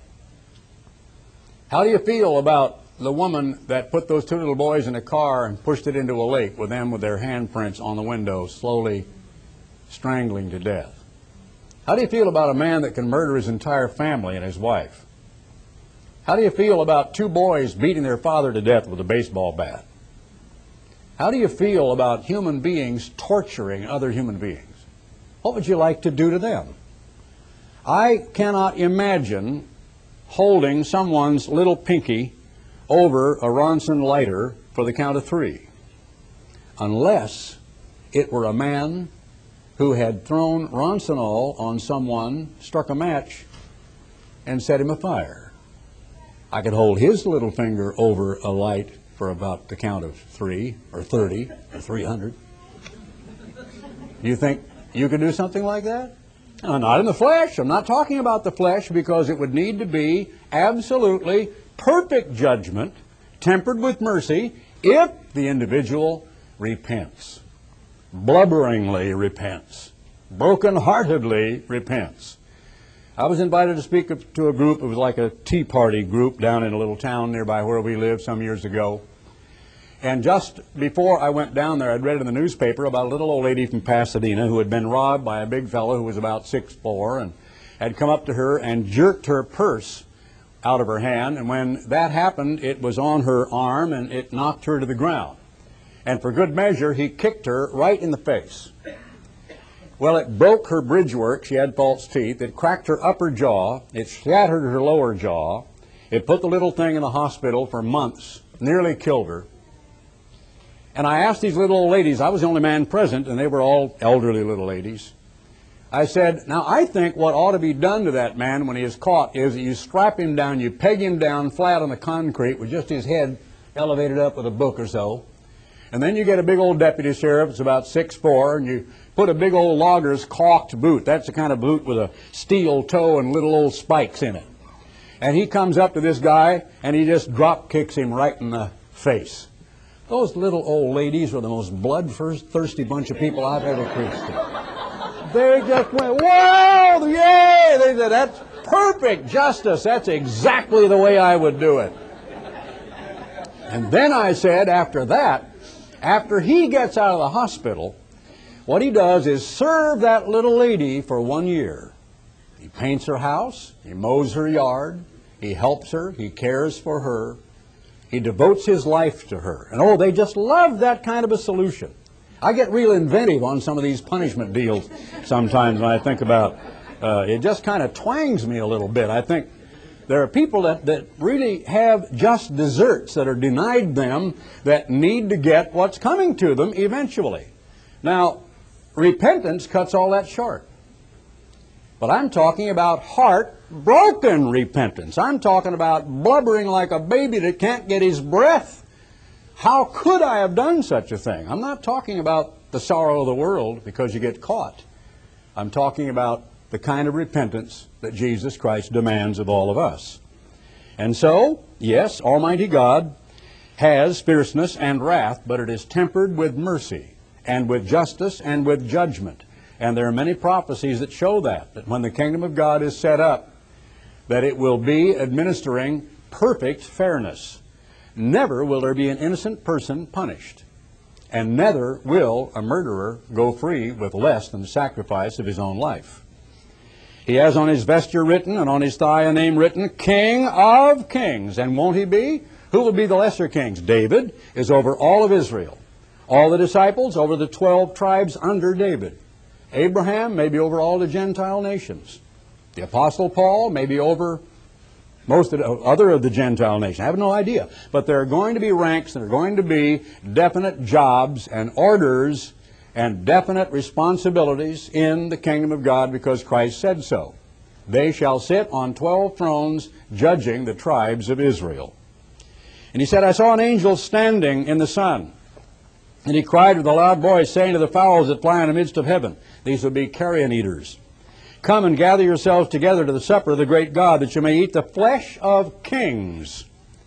How do you feel about the woman that put those 2 little boys in a car and pushed it into a lake with them with their handprints on the window, slowly strangling to death? How do you feel about a man that can murder his entire family and his wife? How do you feel about 2 boys beating their father to death with a baseball bat? How do you feel about human beings torturing other human beings? What would you like to do to them? I cannot imagine holding someone's little pinky over a Ronson lighter for the count of 3, unless it were a man who had thrown Ronsonol on someone, struck a match, and set him afire. I could hold his little finger over a light for about the count of 3 or 30 or 300. You think you could do something like that? No, not in the flesh. I'm not talking about the flesh, because it would need to be absolutely perfect judgment, tempered with mercy, if the individual repents, blubberingly repents, broken-heartedly repents. I was invited to speak to a group. It was like a tea party group down in a little town nearby where we lived some years ago. And just before I went down there, I'd read in the newspaper about a little old lady from Pasadena who had been robbed by a big fellow who was about 6'4", and had come up to her and jerked her purse out of her hand, and when that happened, it was on her arm, and it knocked her to the ground. And for good measure, he kicked her right in the face. Well, it broke her bridge work. She had false teeth. It cracked her upper jaw. It shattered her lower jaw. It put the little thing in the hospital for months, nearly killed her. And I asked these little old ladies, I was the only man present, and they were all elderly little ladies. I said, now I think what ought to be done to that man when he is caught is that you strap him down, you peg him down flat on the concrete with just his head elevated up with a book or so. And then you get a big old deputy sheriff, it's about 6'4", and you put a big old logger's caulked boot. That's the kind of boot with a steel toe and little old spikes in it. And he comes up to this guy, and he just drop kicks him right in the face. Those little old ladies were the most bloodthirsty bunch of people I've ever preached to. They just went, wow, yay! They said, that's perfect justice. That's exactly the way I would do it. And then I said, after that, after he gets out of the hospital, what he does is serve that little lady for 1 year. He paints her house, he mows her yard, he helps her, he cares for her, he devotes his life to her. And oh, they just love that kind of a solution. I get real inventive on some of these punishment deals sometimes when I think about it. Just kind of twangs me a little bit. I think there are people that really have just desserts that are denied them that need to get what's coming to them eventually. Now, repentance cuts all that short. But I'm talking about heart-broken repentance. I'm talking about blubbering like a baby that can't get his breath. How could I have done such a thing? I'm not talking about the sorrow of the world because you get caught. I'm talking about the kind of repentance that Jesus Christ demands of all of us. And so, yes, Almighty God has fierceness and wrath, but it is tempered with mercy and with justice and with judgment. And there are many prophecies that show that when the kingdom of God is set up, that it will be administering perfect fairness. Never will there be an innocent person punished, and neither will a murderer go free with less than the sacrifice of his own life. He has on his vesture written and on his thigh a name written, King of Kings. And won't he be? Who will be the lesser kings? David is over all of Israel. All the disciples over the 12 tribes under David. Abraham may be over all the Gentile nations. The Apostle Paul may be over most of the other of the Gentile nations. I have no idea. But there are going to be ranks, and there are going to be definite jobs and orders and definite responsibilities in the kingdom of God because Christ said so. They shall sit on 12 thrones judging the tribes of Israel. And he said, I saw an angel standing in the sun. And he cried with a loud voice, saying to the fowls that fly in the midst of heaven, these would be carrion eaters, come and gather yourselves together to the supper of the great God, that you may eat the flesh of kings,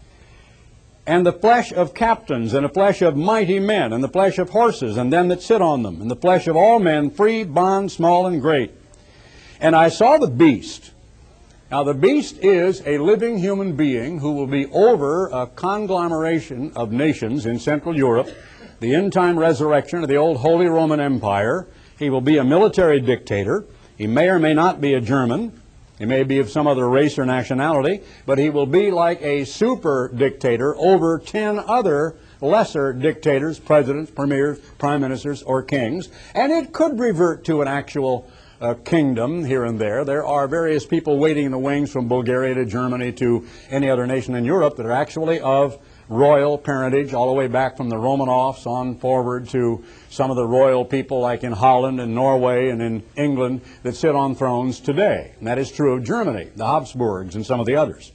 and the flesh of captains, and the flesh of mighty men, and the flesh of horses, and them that sit on them, and the flesh of all men, free, bond, small, and great. And I saw the beast. Now the beast is a living human being who will be over a conglomeration of nations in Central Europe, the end-time resurrection of the old Holy Roman Empire. He will be a military dictator. He may or may not be a German. He may be of some other race or nationality, but he will be like a super dictator over 10 other lesser dictators, presidents, premiers, prime ministers, or kings. And it could revert to an actual kingdom here and there. There are various people waiting in the wings from Bulgaria to Germany to any other nation in Europe that are actually of royal parentage, all the way back from the Romanovs on forward to some of the royal people like in Holland and Norway and in England that sit on thrones today. And that is true of Germany, the Habsburgs and some of the others.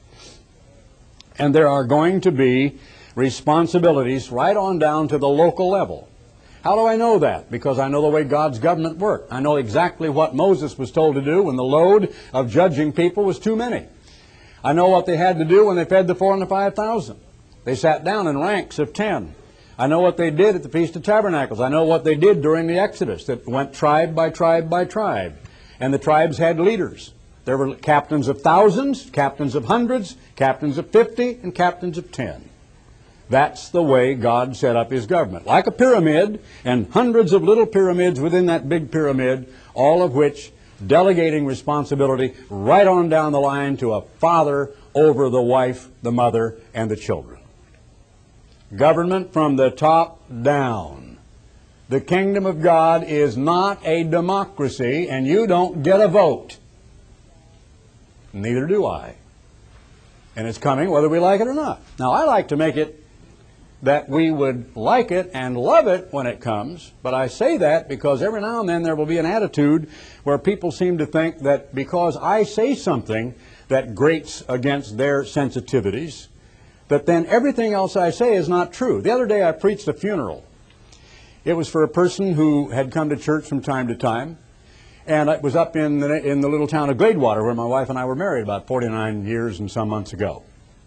And there are going to be responsibilities right on down to the local level. How do I know that? Because I know the way God's government worked. I know exactly what Moses was told to do when the load of judging people was too many. I know what they had to do when they fed the 4,000 and the 5,000. They sat down in ranks of 10. I know what they did at the Feast of Tabernacles. I know what they did during the Exodus that went tribe by tribe by tribe. And the tribes had leaders. There were captains of thousands, captains of hundreds, captains of 50, and captains of 10. That's the way God set up His government. Like a pyramid, and hundreds of little pyramids within that big pyramid, all of which delegating responsibility right on down the line to a father over the wife, the mother, and the children. Government from the top down. The kingdom of God is not a democracy, and you don't get a vote. Neither do I. And it's coming whether we like it or not. Now, I like to make it that we would like it and love it when it comes, but I say that because every now and then there will be an attitude where people seem to think that because I say something that grates against their sensitivities, that then everything else I say is not true. The other day I preached a funeral. It was for a person who had come to church from time to time, and it was up in the little town of Gladewater, where my wife and I were married about 49 years and some months ago.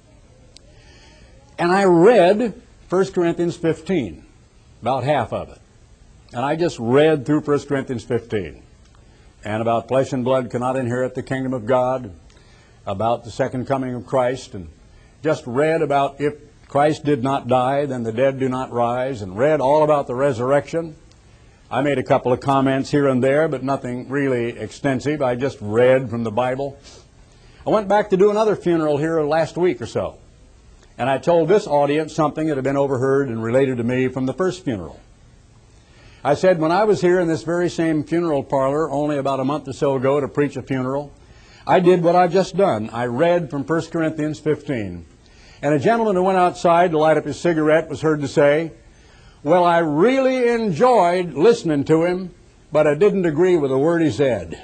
And I read 1 Corinthians 15, about half of it. And I just read through 1 Corinthians 15. And about flesh and blood cannot inherit the kingdom of God, about the second coming of Christ, and just read about if Christ did not die, then the dead do not rise, and read all about the resurrection. I made a couple of comments here and there, but nothing really extensive. I just read from the Bible. I went back to do another funeral here last week or so. And I told this audience something that had been overheard and related to me from the first funeral. I said, when I was here in this very same funeral parlor only about a month or so ago to preach a funeral, I did what I've just done. I read from 1 Corinthians 15. And a gentleman who went outside to light up his cigarette was heard to say, well, I really enjoyed listening to him, but I didn't agree with a word he said.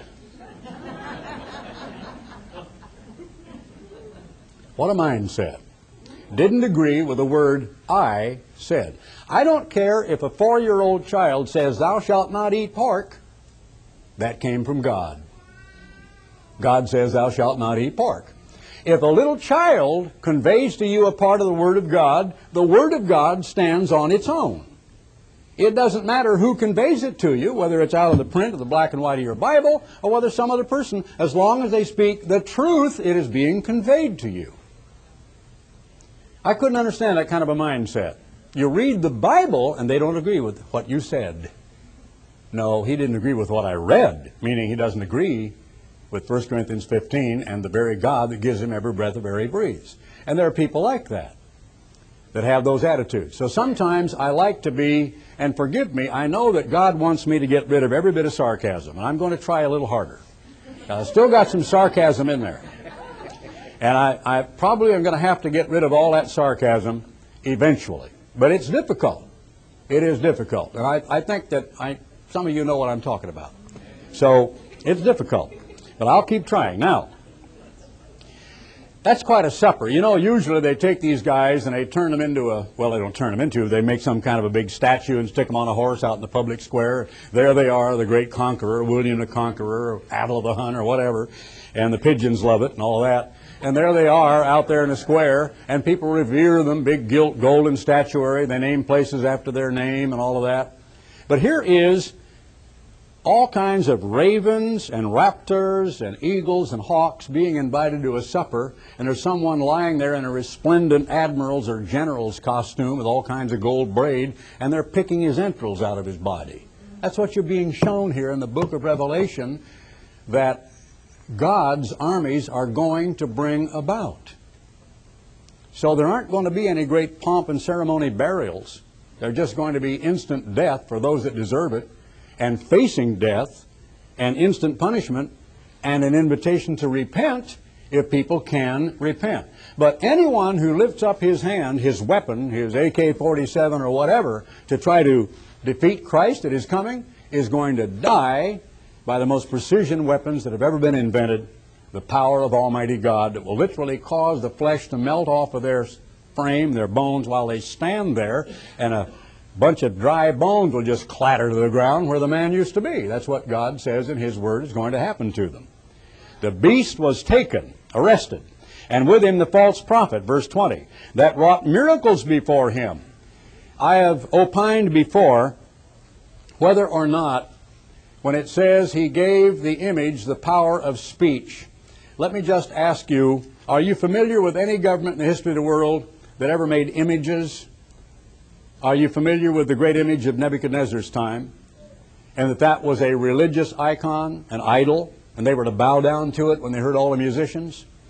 What a mindset. Didn't agree with a word I said. I don't care if a 4-year-old child says, thou shalt not eat pork. That came from God. God says, thou shalt not eat pork. If a little child conveys to you a part of the Word of God stands on its own. It doesn't matter who conveys it to you, whether it's out of the print of the black and white of your Bible, or whether some other person, as long as they speak the truth, it is being conveyed to you. I couldn't understand that kind of a mindset. You read the Bible and they don't agree with what you said. No, he didn't agree with what I read, meaning he doesn't agree with 1 Corinthians 15 and the very God that gives him every breath of air he breathes. And there are people like that have those attitudes. So sometimes I like to be, and forgive me, I know that God wants me to get rid of every bit of sarcasm, and I'm going to try a little harder. I still got some sarcasm in there. And I probably am going to have to get rid of all that sarcasm eventually. But it's difficult. It is difficult. And I think that some of you know what I'm talking about. So it's difficult. But I'll keep trying. Now, that's quite a supper. You know, usually they take these guys and they turn them into well, they don't turn them into, they make some kind of a big statue and stick them on a horse out in the public square. There they are, the great conqueror, William the Conqueror, or Attil the Hun, or whatever. And the pigeons love it and all that. And there they are out there in the square, and people revere them, big gilt golden statuary. They name places after their name and all of that. But here is all kinds of ravens and raptors and eagles and hawks being invited to a supper, and there's someone lying there in a resplendent admiral's or general's costume with all kinds of gold braid, and they're picking his entrails out of his body. That's what you're being shown here in the book of Revelation, that God's armies are going to bring about. So there aren't going to be any great pomp and ceremony burials. They're just going to be instant death for those that deserve it, and facing death and instant punishment, and an invitation to repent if people can repent. But anyone who lifts up his hand, his weapon, his AK-47 or whatever, to try to defeat Christ at his coming, is going to die by the most precision weapons that have ever been invented, the power of Almighty God that will literally cause the flesh to melt off of their frame, their bones, while they stand there, and a bunch of dry bones will just clatter to the ground where the man used to be. That's what God says in His Word is going to happen to them. The beast was taken, arrested, and with him the false prophet, verse 20, that wrought miracles before him. I have opined before whether or not, when it says he gave the image the power of speech, let me just ask you, are you familiar with any government in the history of the world that ever made images? Are you familiar with the great image of Nebuchadnezzar's time? And that was a religious icon, an idol, and they were to bow down to it when they heard all the musicians?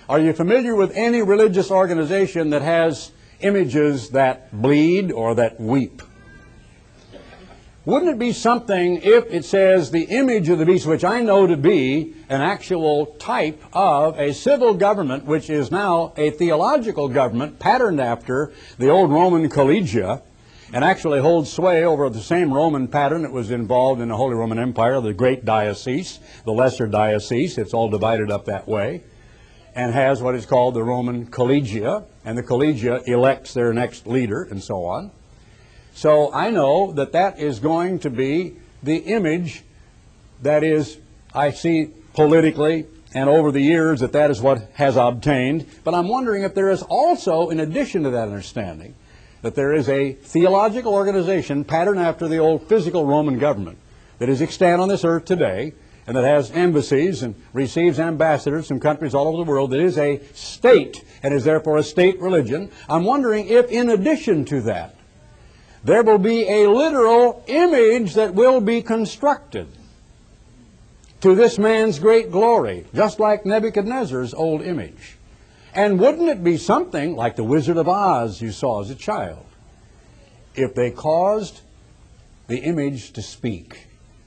Are you familiar with any religious organization that has images that bleed or that weep? Wouldn't it be something if it says the image of the beast, which I know to be an actual type of a civil government, which is now a theological government patterned after the old Roman collegia, and actually holds sway over the same Roman pattern that was involved in the Holy Roman Empire, the great diocese, the lesser diocese. It's all divided up that way, and has what is called the Roman collegia, and the collegia elects their next leader, and so on. So I know that that is going to be the image that is, I see politically and over the years that is what has obtained. But I'm wondering if there is also, in addition to that understanding, that there is a theological organization patterned after the old physical Roman government that is extant on this earth today, and that has embassies and receives ambassadors from countries all over the world, that is a state and is therefore a state religion. I'm wondering if in addition to that, there will be a literal image that will be constructed to this man's great glory, just like Nebuchadnezzar's old image. And wouldn't it be something like the Wizard of Oz you saw as a child, if they caused the image to speak?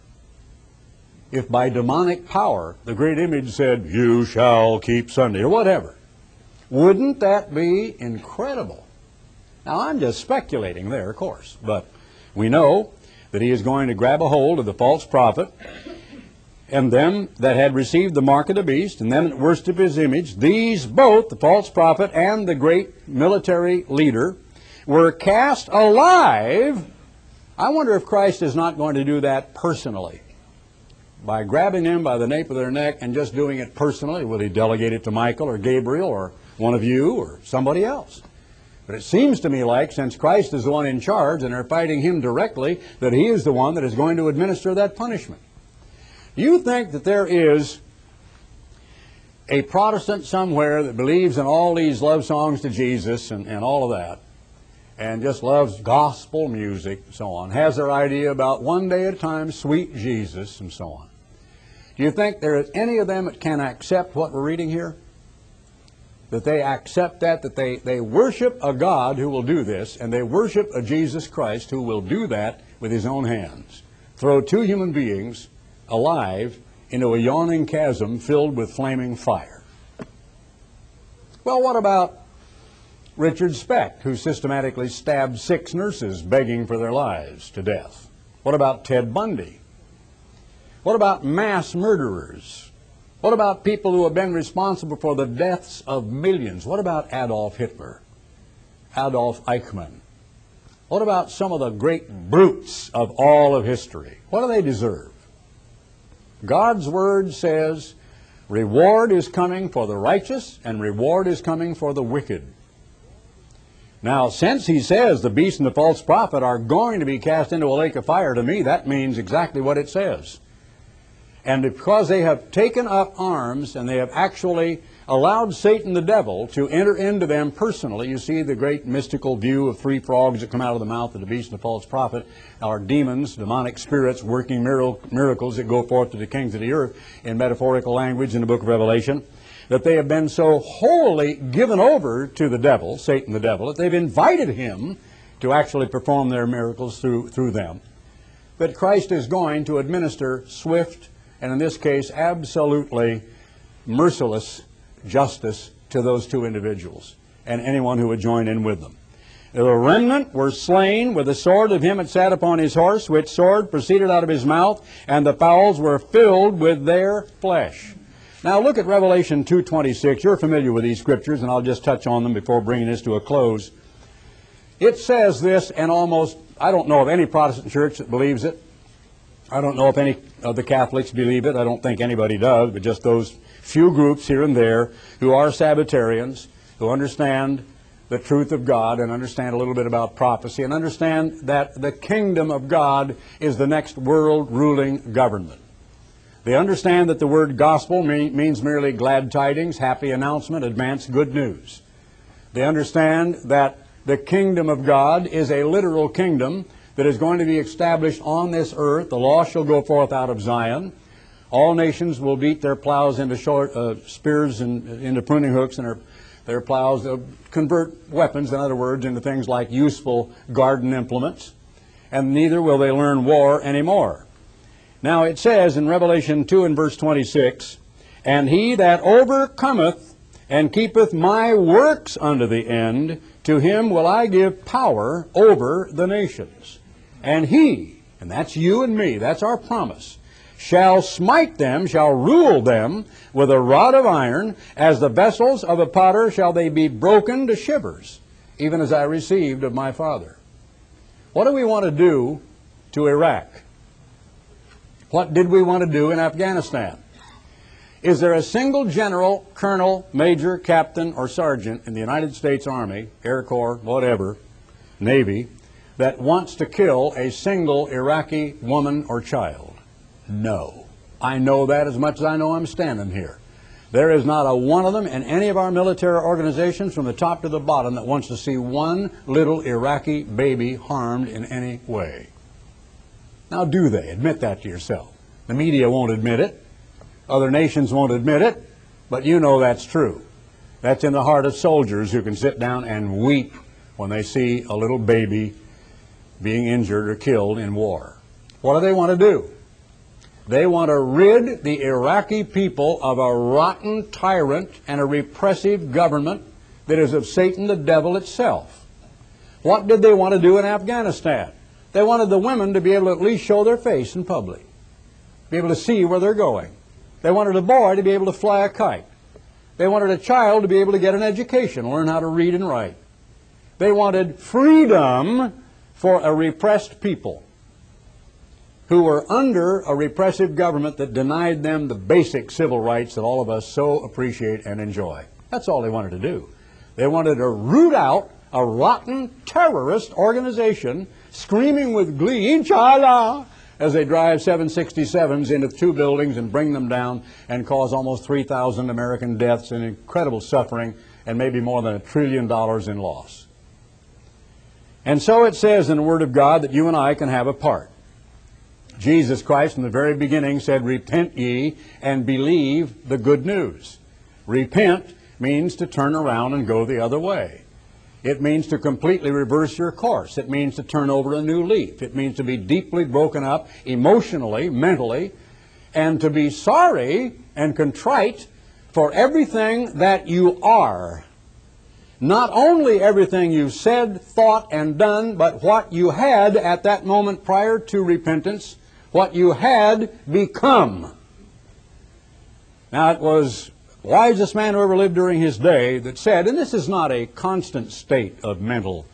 If by demonic power the great image said, "You shall keep Sunday," or whatever, wouldn't that be incredible? Now, I'm just speculating there, of course, but we know that he is going to grab a hold of the false prophet and them that had received the mark of the beast and them that worship his image. These both, the false prophet and the great military leader, were cast alive. I wonder if Christ is not going to do that personally, by grabbing them by the nape of their neck and just doing it personally. Will he delegate it to Michael or Gabriel or one of you or somebody else? But it seems to me like, since Christ is the one in charge and they're fighting him directly, that he is the one that is going to administer that punishment. Do you think that there is a Protestant somewhere that believes in all these love songs to Jesus and all of that, and just loves gospel music and so on, has their idea about one day at a time, sweet Jesus and so on? Do you think there is any of them that can accept what we're reading here? That they accept that they worship a God who will do this, and they worship a Jesus Christ who will do that with his own hands. Throw two human beings alive into a yawning chasm filled with flaming fire. Well, what about Richard Speck, who systematically stabbed 6 nurses begging for their lives to death? What about Ted Bundy? What about mass murderers? What about people who have been responsible for the deaths of millions? What about Adolf Hitler, Adolf Eichmann? What about some of the great brutes of all of history? What do they deserve? God's Word says, reward is coming for the righteous and reward is coming for the wicked. Now, since he says the beast and the false prophet are going to be cast into a lake of fire, to me that means exactly what it says. And because they have taken up arms and they have actually allowed Satan the devil to enter into them personally, you see the great mystical view of 3 frogs that come out of the mouth of the beast and the false prophet are demons, demonic spirits working miracles that go forth to the kings of the earth in metaphorical language in the book of Revelation, that they have been so wholly given over to the devil, Satan the devil, that they've invited him to actually perform their miracles through them. But Christ is going to administer swift, and in this case, absolutely merciless justice to those 2 individuals and anyone who would join in with them. The remnant were slain with the sword of him that sat upon his horse, which sword proceeded out of his mouth, and the fowls were filled with their flesh. Now look at Revelation 2:26. You're familiar with these scriptures, and I'll just touch on them before bringing this to a close. It says this, and almost, I don't know of any Protestant church that believes it. I don't know if any of the Catholics believe it. I don't think anybody does, but just those few groups here and there who are Sabbatarians, who understand the truth of God and understand a little bit about prophecy and understand that the kingdom of God is the next world ruling government. They understand that the word gospel means merely glad tidings, happy announcement, advance good news. They understand that the kingdom of God is a literal kingdom that is going to be established on this earth. The law shall go forth out of Zion. All nations will beat their plows into spears and into pruning hooks, and their plows. They'll convert weapons, in other words, into things like useful garden implements, and neither will they learn war anymore. Now it says in Revelation 2 and verse 26, "And he that overcometh and keepeth my works unto the end, to him will I give power over the nations. And he," and that's you and me, that's our promise, "shall smite them," shall rule them, "with a rod of iron, as the vessels of a potter shall they be broken to shivers, even as I received of my Father." What do we want to do to Iraq? What did we want to do in Afghanistan? Is there a single general, colonel, major, captain, or sergeant in the United States Army, Air Corps, whatever, Navy, that wants to kill a single Iraqi woman or child? No. I know that as much as I know I'm standing here. There is not a one of them in any of our military organizations from the top to the bottom that wants to see one little Iraqi baby harmed in any way. Now, do they? Admit that to yourself. The media won't admit it. Other nations won't admit it. But you know that's true. That's in the heart of soldiers who can sit down and weep when they see a little baby being injured or killed in war. What do they want to do? They want to rid the Iraqi people of a rotten tyrant and a repressive government that is of Satan, the devil itself. What did they want to do in Afghanistan? They wanted the women to be able to at least show their face in public, be able to see where they're going. They wanted a boy to be able to fly a kite. They wanted a child to be able to get an education, learn how to read and write. They wanted freedom for a repressed people who were under a repressive government that denied them the basic civil rights that all of us so appreciate and enjoy. That's all they wanted to do. They wanted to root out a rotten terrorist organization screaming with glee, "Inshallah," as they drive 767s into 2 buildings and bring them down and cause almost 3,000 American deaths and incredible suffering and maybe more than $1 trillion in loss. And so it says in the Word of God that you and I can have a part. Jesus Christ from the very beginning said, "Repent ye and believe the good news." Repent means to turn around and go the other way. It means to completely reverse your course. It means to turn over a new leaf. It means to be deeply broken up emotionally, mentally, and to be sorry and contrite for everything that you are. Not only everything you've said, thought, and done, but what you had at that moment prior to repentance, what you had become. Now, it was the wisest man who ever lived during his day that said, and this is not a constant state of mental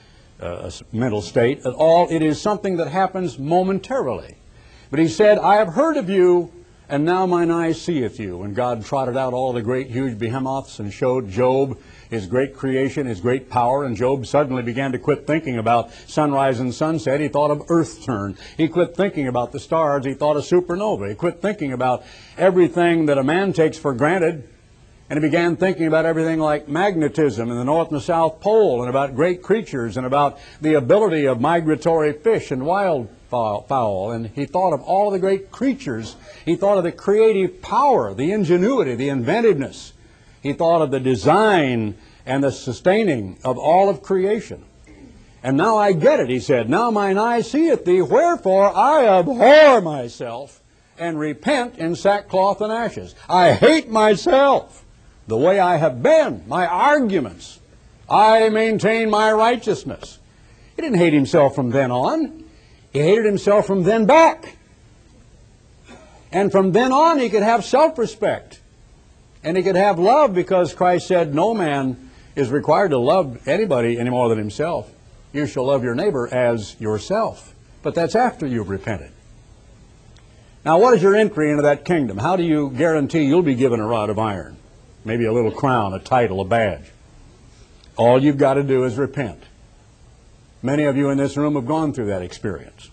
state at all, it is something that happens momentarily. But he said, "I have heard of you, and now mine eye seeth you." And God trotted out all the great huge behemoths and showed Job his great creation, his great power, and Job suddenly began to quit thinking about sunrise and sunset. He thought of earth turn. He quit thinking about the stars. He thought of supernova. He quit thinking about everything that a man takes for granted, and he began thinking about everything like magnetism and the North and the South Pole, and about great creatures, and about the ability of migratory fish and wildfowl. And he thought of all the great creatures. He thought of the creative power, the ingenuity, the inventiveness. He thought of the design and the sustaining of all of creation. "And now I get it," he said. "Now mine eye seeth thee, wherefore I abhor myself and repent in sackcloth and ashes." I hate myself, the way I have been, my arguments. I maintain my righteousness. He didn't hate himself from then on. He hated himself from then back. And from then on he could have self-respect. And he could have love, because Christ said no man is required to love anybody any more than himself. You shall love your neighbor as yourself. But that's after you've repented. Now, what is your entry into that kingdom? How do you guarantee you'll be given a rod of iron? Maybe a little crown, a title, a badge. All you've got to do is repent. Many of you in this room have gone through that experience.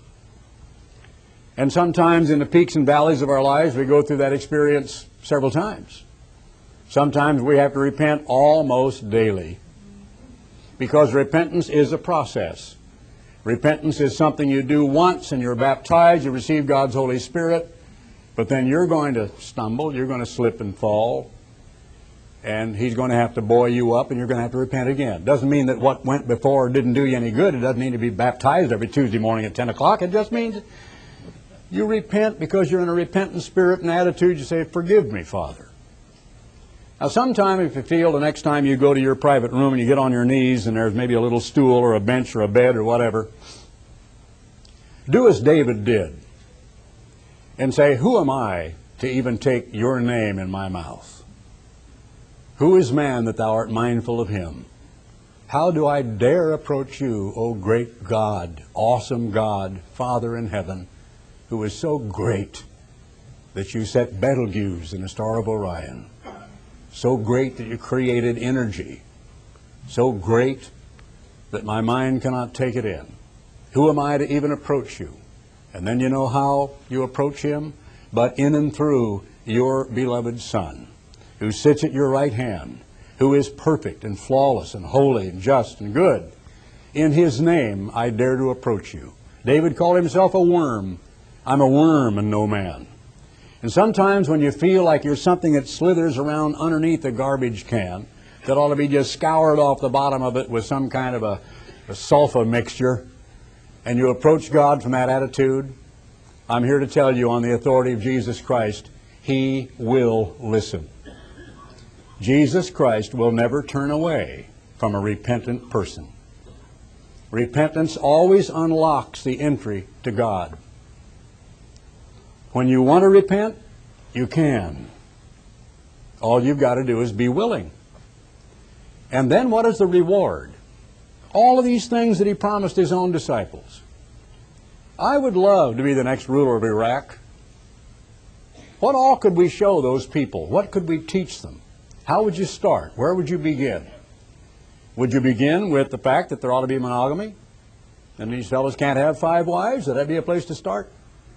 And sometimes in the peaks and valleys of our lives, we go through that experience several times. Sometimes we have to repent almost daily, because repentance is a process. Repentance is something you do once and you're baptized, you receive God's Holy Spirit, But then you're going to stumble, you're going to slip and fall, and he's going to have to buoy you up, and you're going to have to repent again. Doesn't mean that what went before didn't do you any good. It doesn't mean to be baptized every Tuesday morning at 10 o'clock. It just means you repent because you're in a repentant spirit and attitude. You say, forgive me, Father. Now, sometime if you feel the next time you go to your private room and you get on your knees and there's maybe a little stool or a bench or a bed or whatever, do as David did and say, who am I to even take your name in my mouth? Who is man that thou art mindful of him? How do I dare approach you, O great God, awesome God, Father in heaven, who is so great that you set Betelgeuse in the star of Orion, so great that you created energy, so great that my mind cannot take it in. Who am I to even approach you? And then you know how you approach him? But in and through your beloved Son, who sits at your right hand, who is perfect and flawless and holy and just and good. In his name I dare to approach you. David called himself a worm. I'm a worm and no man. And sometimes when you feel like you're something that slithers around underneath a garbage can that ought to be just scoured off the bottom of it with some kind of a sulfa mixture, and you approach God from that attitude, I'm here to tell you on the authority of Jesus Christ, he will listen. Jesus Christ will never turn away from a repentant person. Repentance always unlocks the entry to God. When you want to repent, you can. All you've got to do is be willing. And then what is the reward? All of these things that he promised his own disciples. I would love to be the next ruler of Iraq. What all could we show those people? What could we teach them? How would you start? Where would you begin? Would you begin with the fact that there ought to be monogamy? And these fellows can't have 5 wives? Would that be a place to start?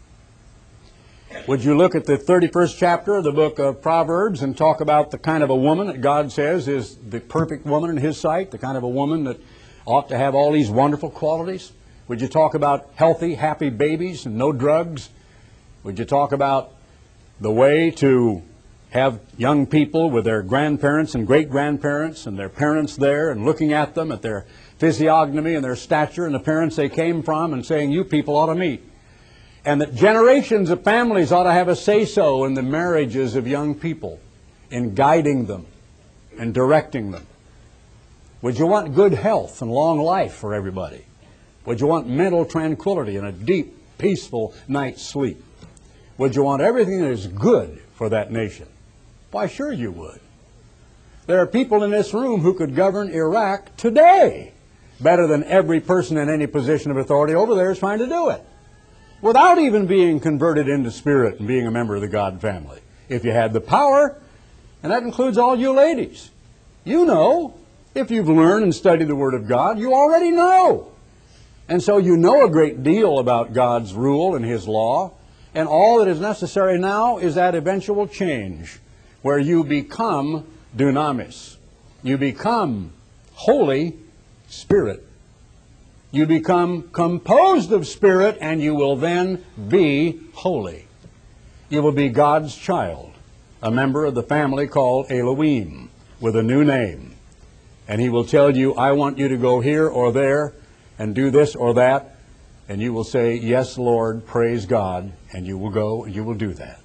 Would you look at the 31st chapter of the book of Proverbs and talk about the kind of a woman that God says is the perfect woman in his sight, the kind of a woman that ought to have all these wonderful qualities? Would you talk about healthy, happy babies and no drugs? Would you talk about the way to have young people with their grandparents and great-grandparents and their parents there and looking at them, at their physiognomy and their stature and the parents they came from and saying, you people ought to meet? And that generations of families ought to have a say-so in the marriages of young people, in guiding them and directing them. Would you want good health and long life for everybody? Would you want mental tranquility and a deep, peaceful night's sleep? Would you want everything that is good for that nation? Why, sure you would. There are people in this room who could govern Iraq today better than every person in any position of authority over there is trying to do it, without even being converted into spirit and being a member of the God family. If you had the power, and that includes all you ladies, you know, if you've learned and studied the Word of God, you already know. And so you know a great deal about God's rule and his law, and all that is necessary now is that eventual change where you become dunamis. You become Holy Spirit. You become composed of Spirit, and you will then be holy. You will be God's child, a member of the family called Elohim, with a new name. And he will tell you, I want you to go here or there and do this or that. And you will say, yes, Lord, praise God. And you will go and you will do that.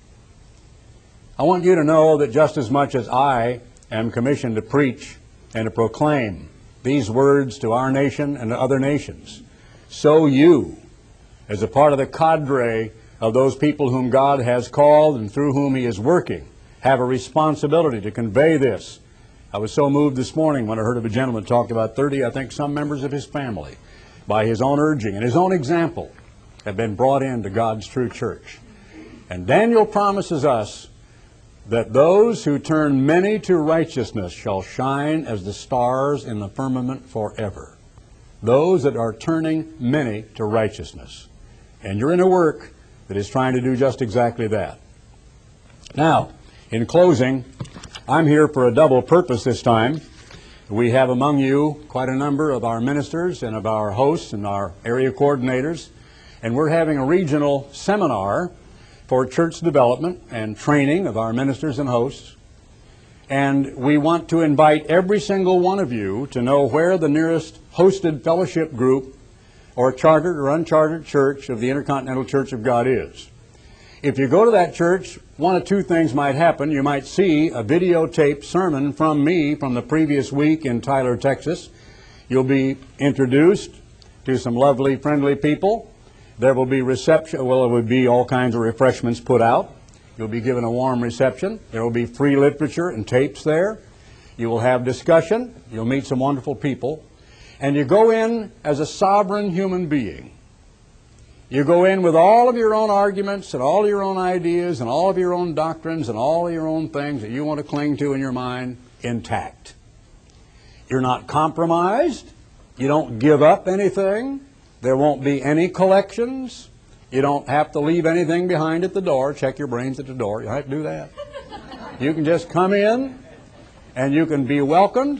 I want you to know that just as much as I am commissioned to preach and to proclaim these words to our nation and to other nations, so you, as a part of the cadre of those people whom God has called and through whom he is working, have a responsibility to convey this. I was so moved this morning when I heard of a gentleman talked about 30, I think, some members of his family, by his own urging and his own example, have been brought into God's true church. And Daniel promises us that those who turn many to righteousness shall shine as the stars in the firmament forever. Those that are turning many to righteousness. And you're in a work that is trying to do just exactly that. Now, in closing, I'm here for a double purpose this time. We have among you quite a number of our ministers and of our hosts and our area coordinators, and we're having a regional seminar for church development and training of our ministers and hosts. And we want to invite every single one of you to know where the nearest hosted fellowship group or chartered or unchartered church of the Intercontinental Church of God is. If you go to that church, one of two things might happen. You might see a videotaped sermon from me from the previous week in Tyler, Texas. You'll be introduced to some lovely, friendly people. There will be reception. Well, there will be all kinds of refreshments put out. You'll be given a warm reception. There will be free literature and tapes there. You will have discussion. You'll meet some wonderful people. And you go in as a sovereign human being. You go in with all of your own arguments and all of your own ideas and all of your own doctrines and all of your own things that you want to cling to in your mind intact. You're not compromised. You don't give up anything. There won't be any collections. You don't have to leave anything behind at the door. Check your brains at the door. You don't have to do that. You can just come in and you can be welcomed.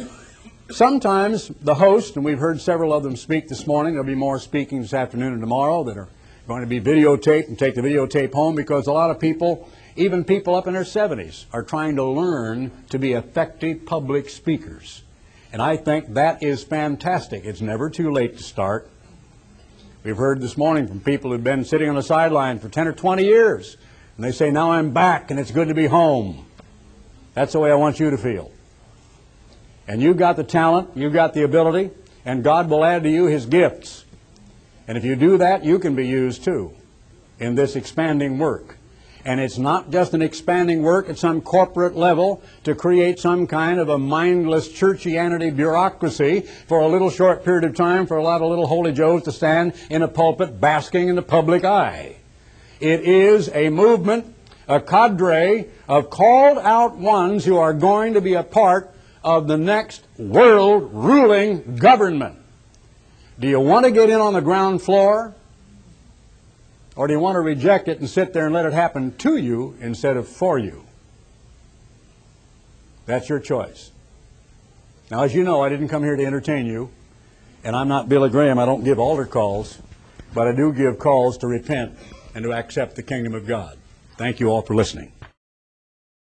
Sometimes the host, and we've heard several of them speak this morning, there'll be more speaking this afternoon and tomorrow that are going to be videotaped and take the videotape home, because a lot of people, even people up in their 70s, are trying to learn to be effective public speakers. And I think that is fantastic. It's never too late to start. We've heard this morning from people who've been sitting on the sideline for 10 or 20 years, and they say, now I'm back and it's good to be home. That's the way I want you to feel. And you've got the talent, you've got the ability, and God will add to you His gifts. And if you do that, you can be used too in this expanding work. And it's not just an expanding work at some corporate level to create some kind of a mindless churchianity bureaucracy for a little short period of time for a lot of little holy joes to stand in a pulpit basking in the public eye. It is a movement, a cadre of called out ones who are going to be a part of the next world ruling government. Do you want to get in on the ground floor? Or do you want to reject it and sit there and let it happen to you instead of for you? That's your choice. Now, as you know, I didn't come here to entertain you, and I'm not Billy Graham. I don't give altar calls, but I do give calls to repent and to accept the kingdom of God. Thank you all for listening.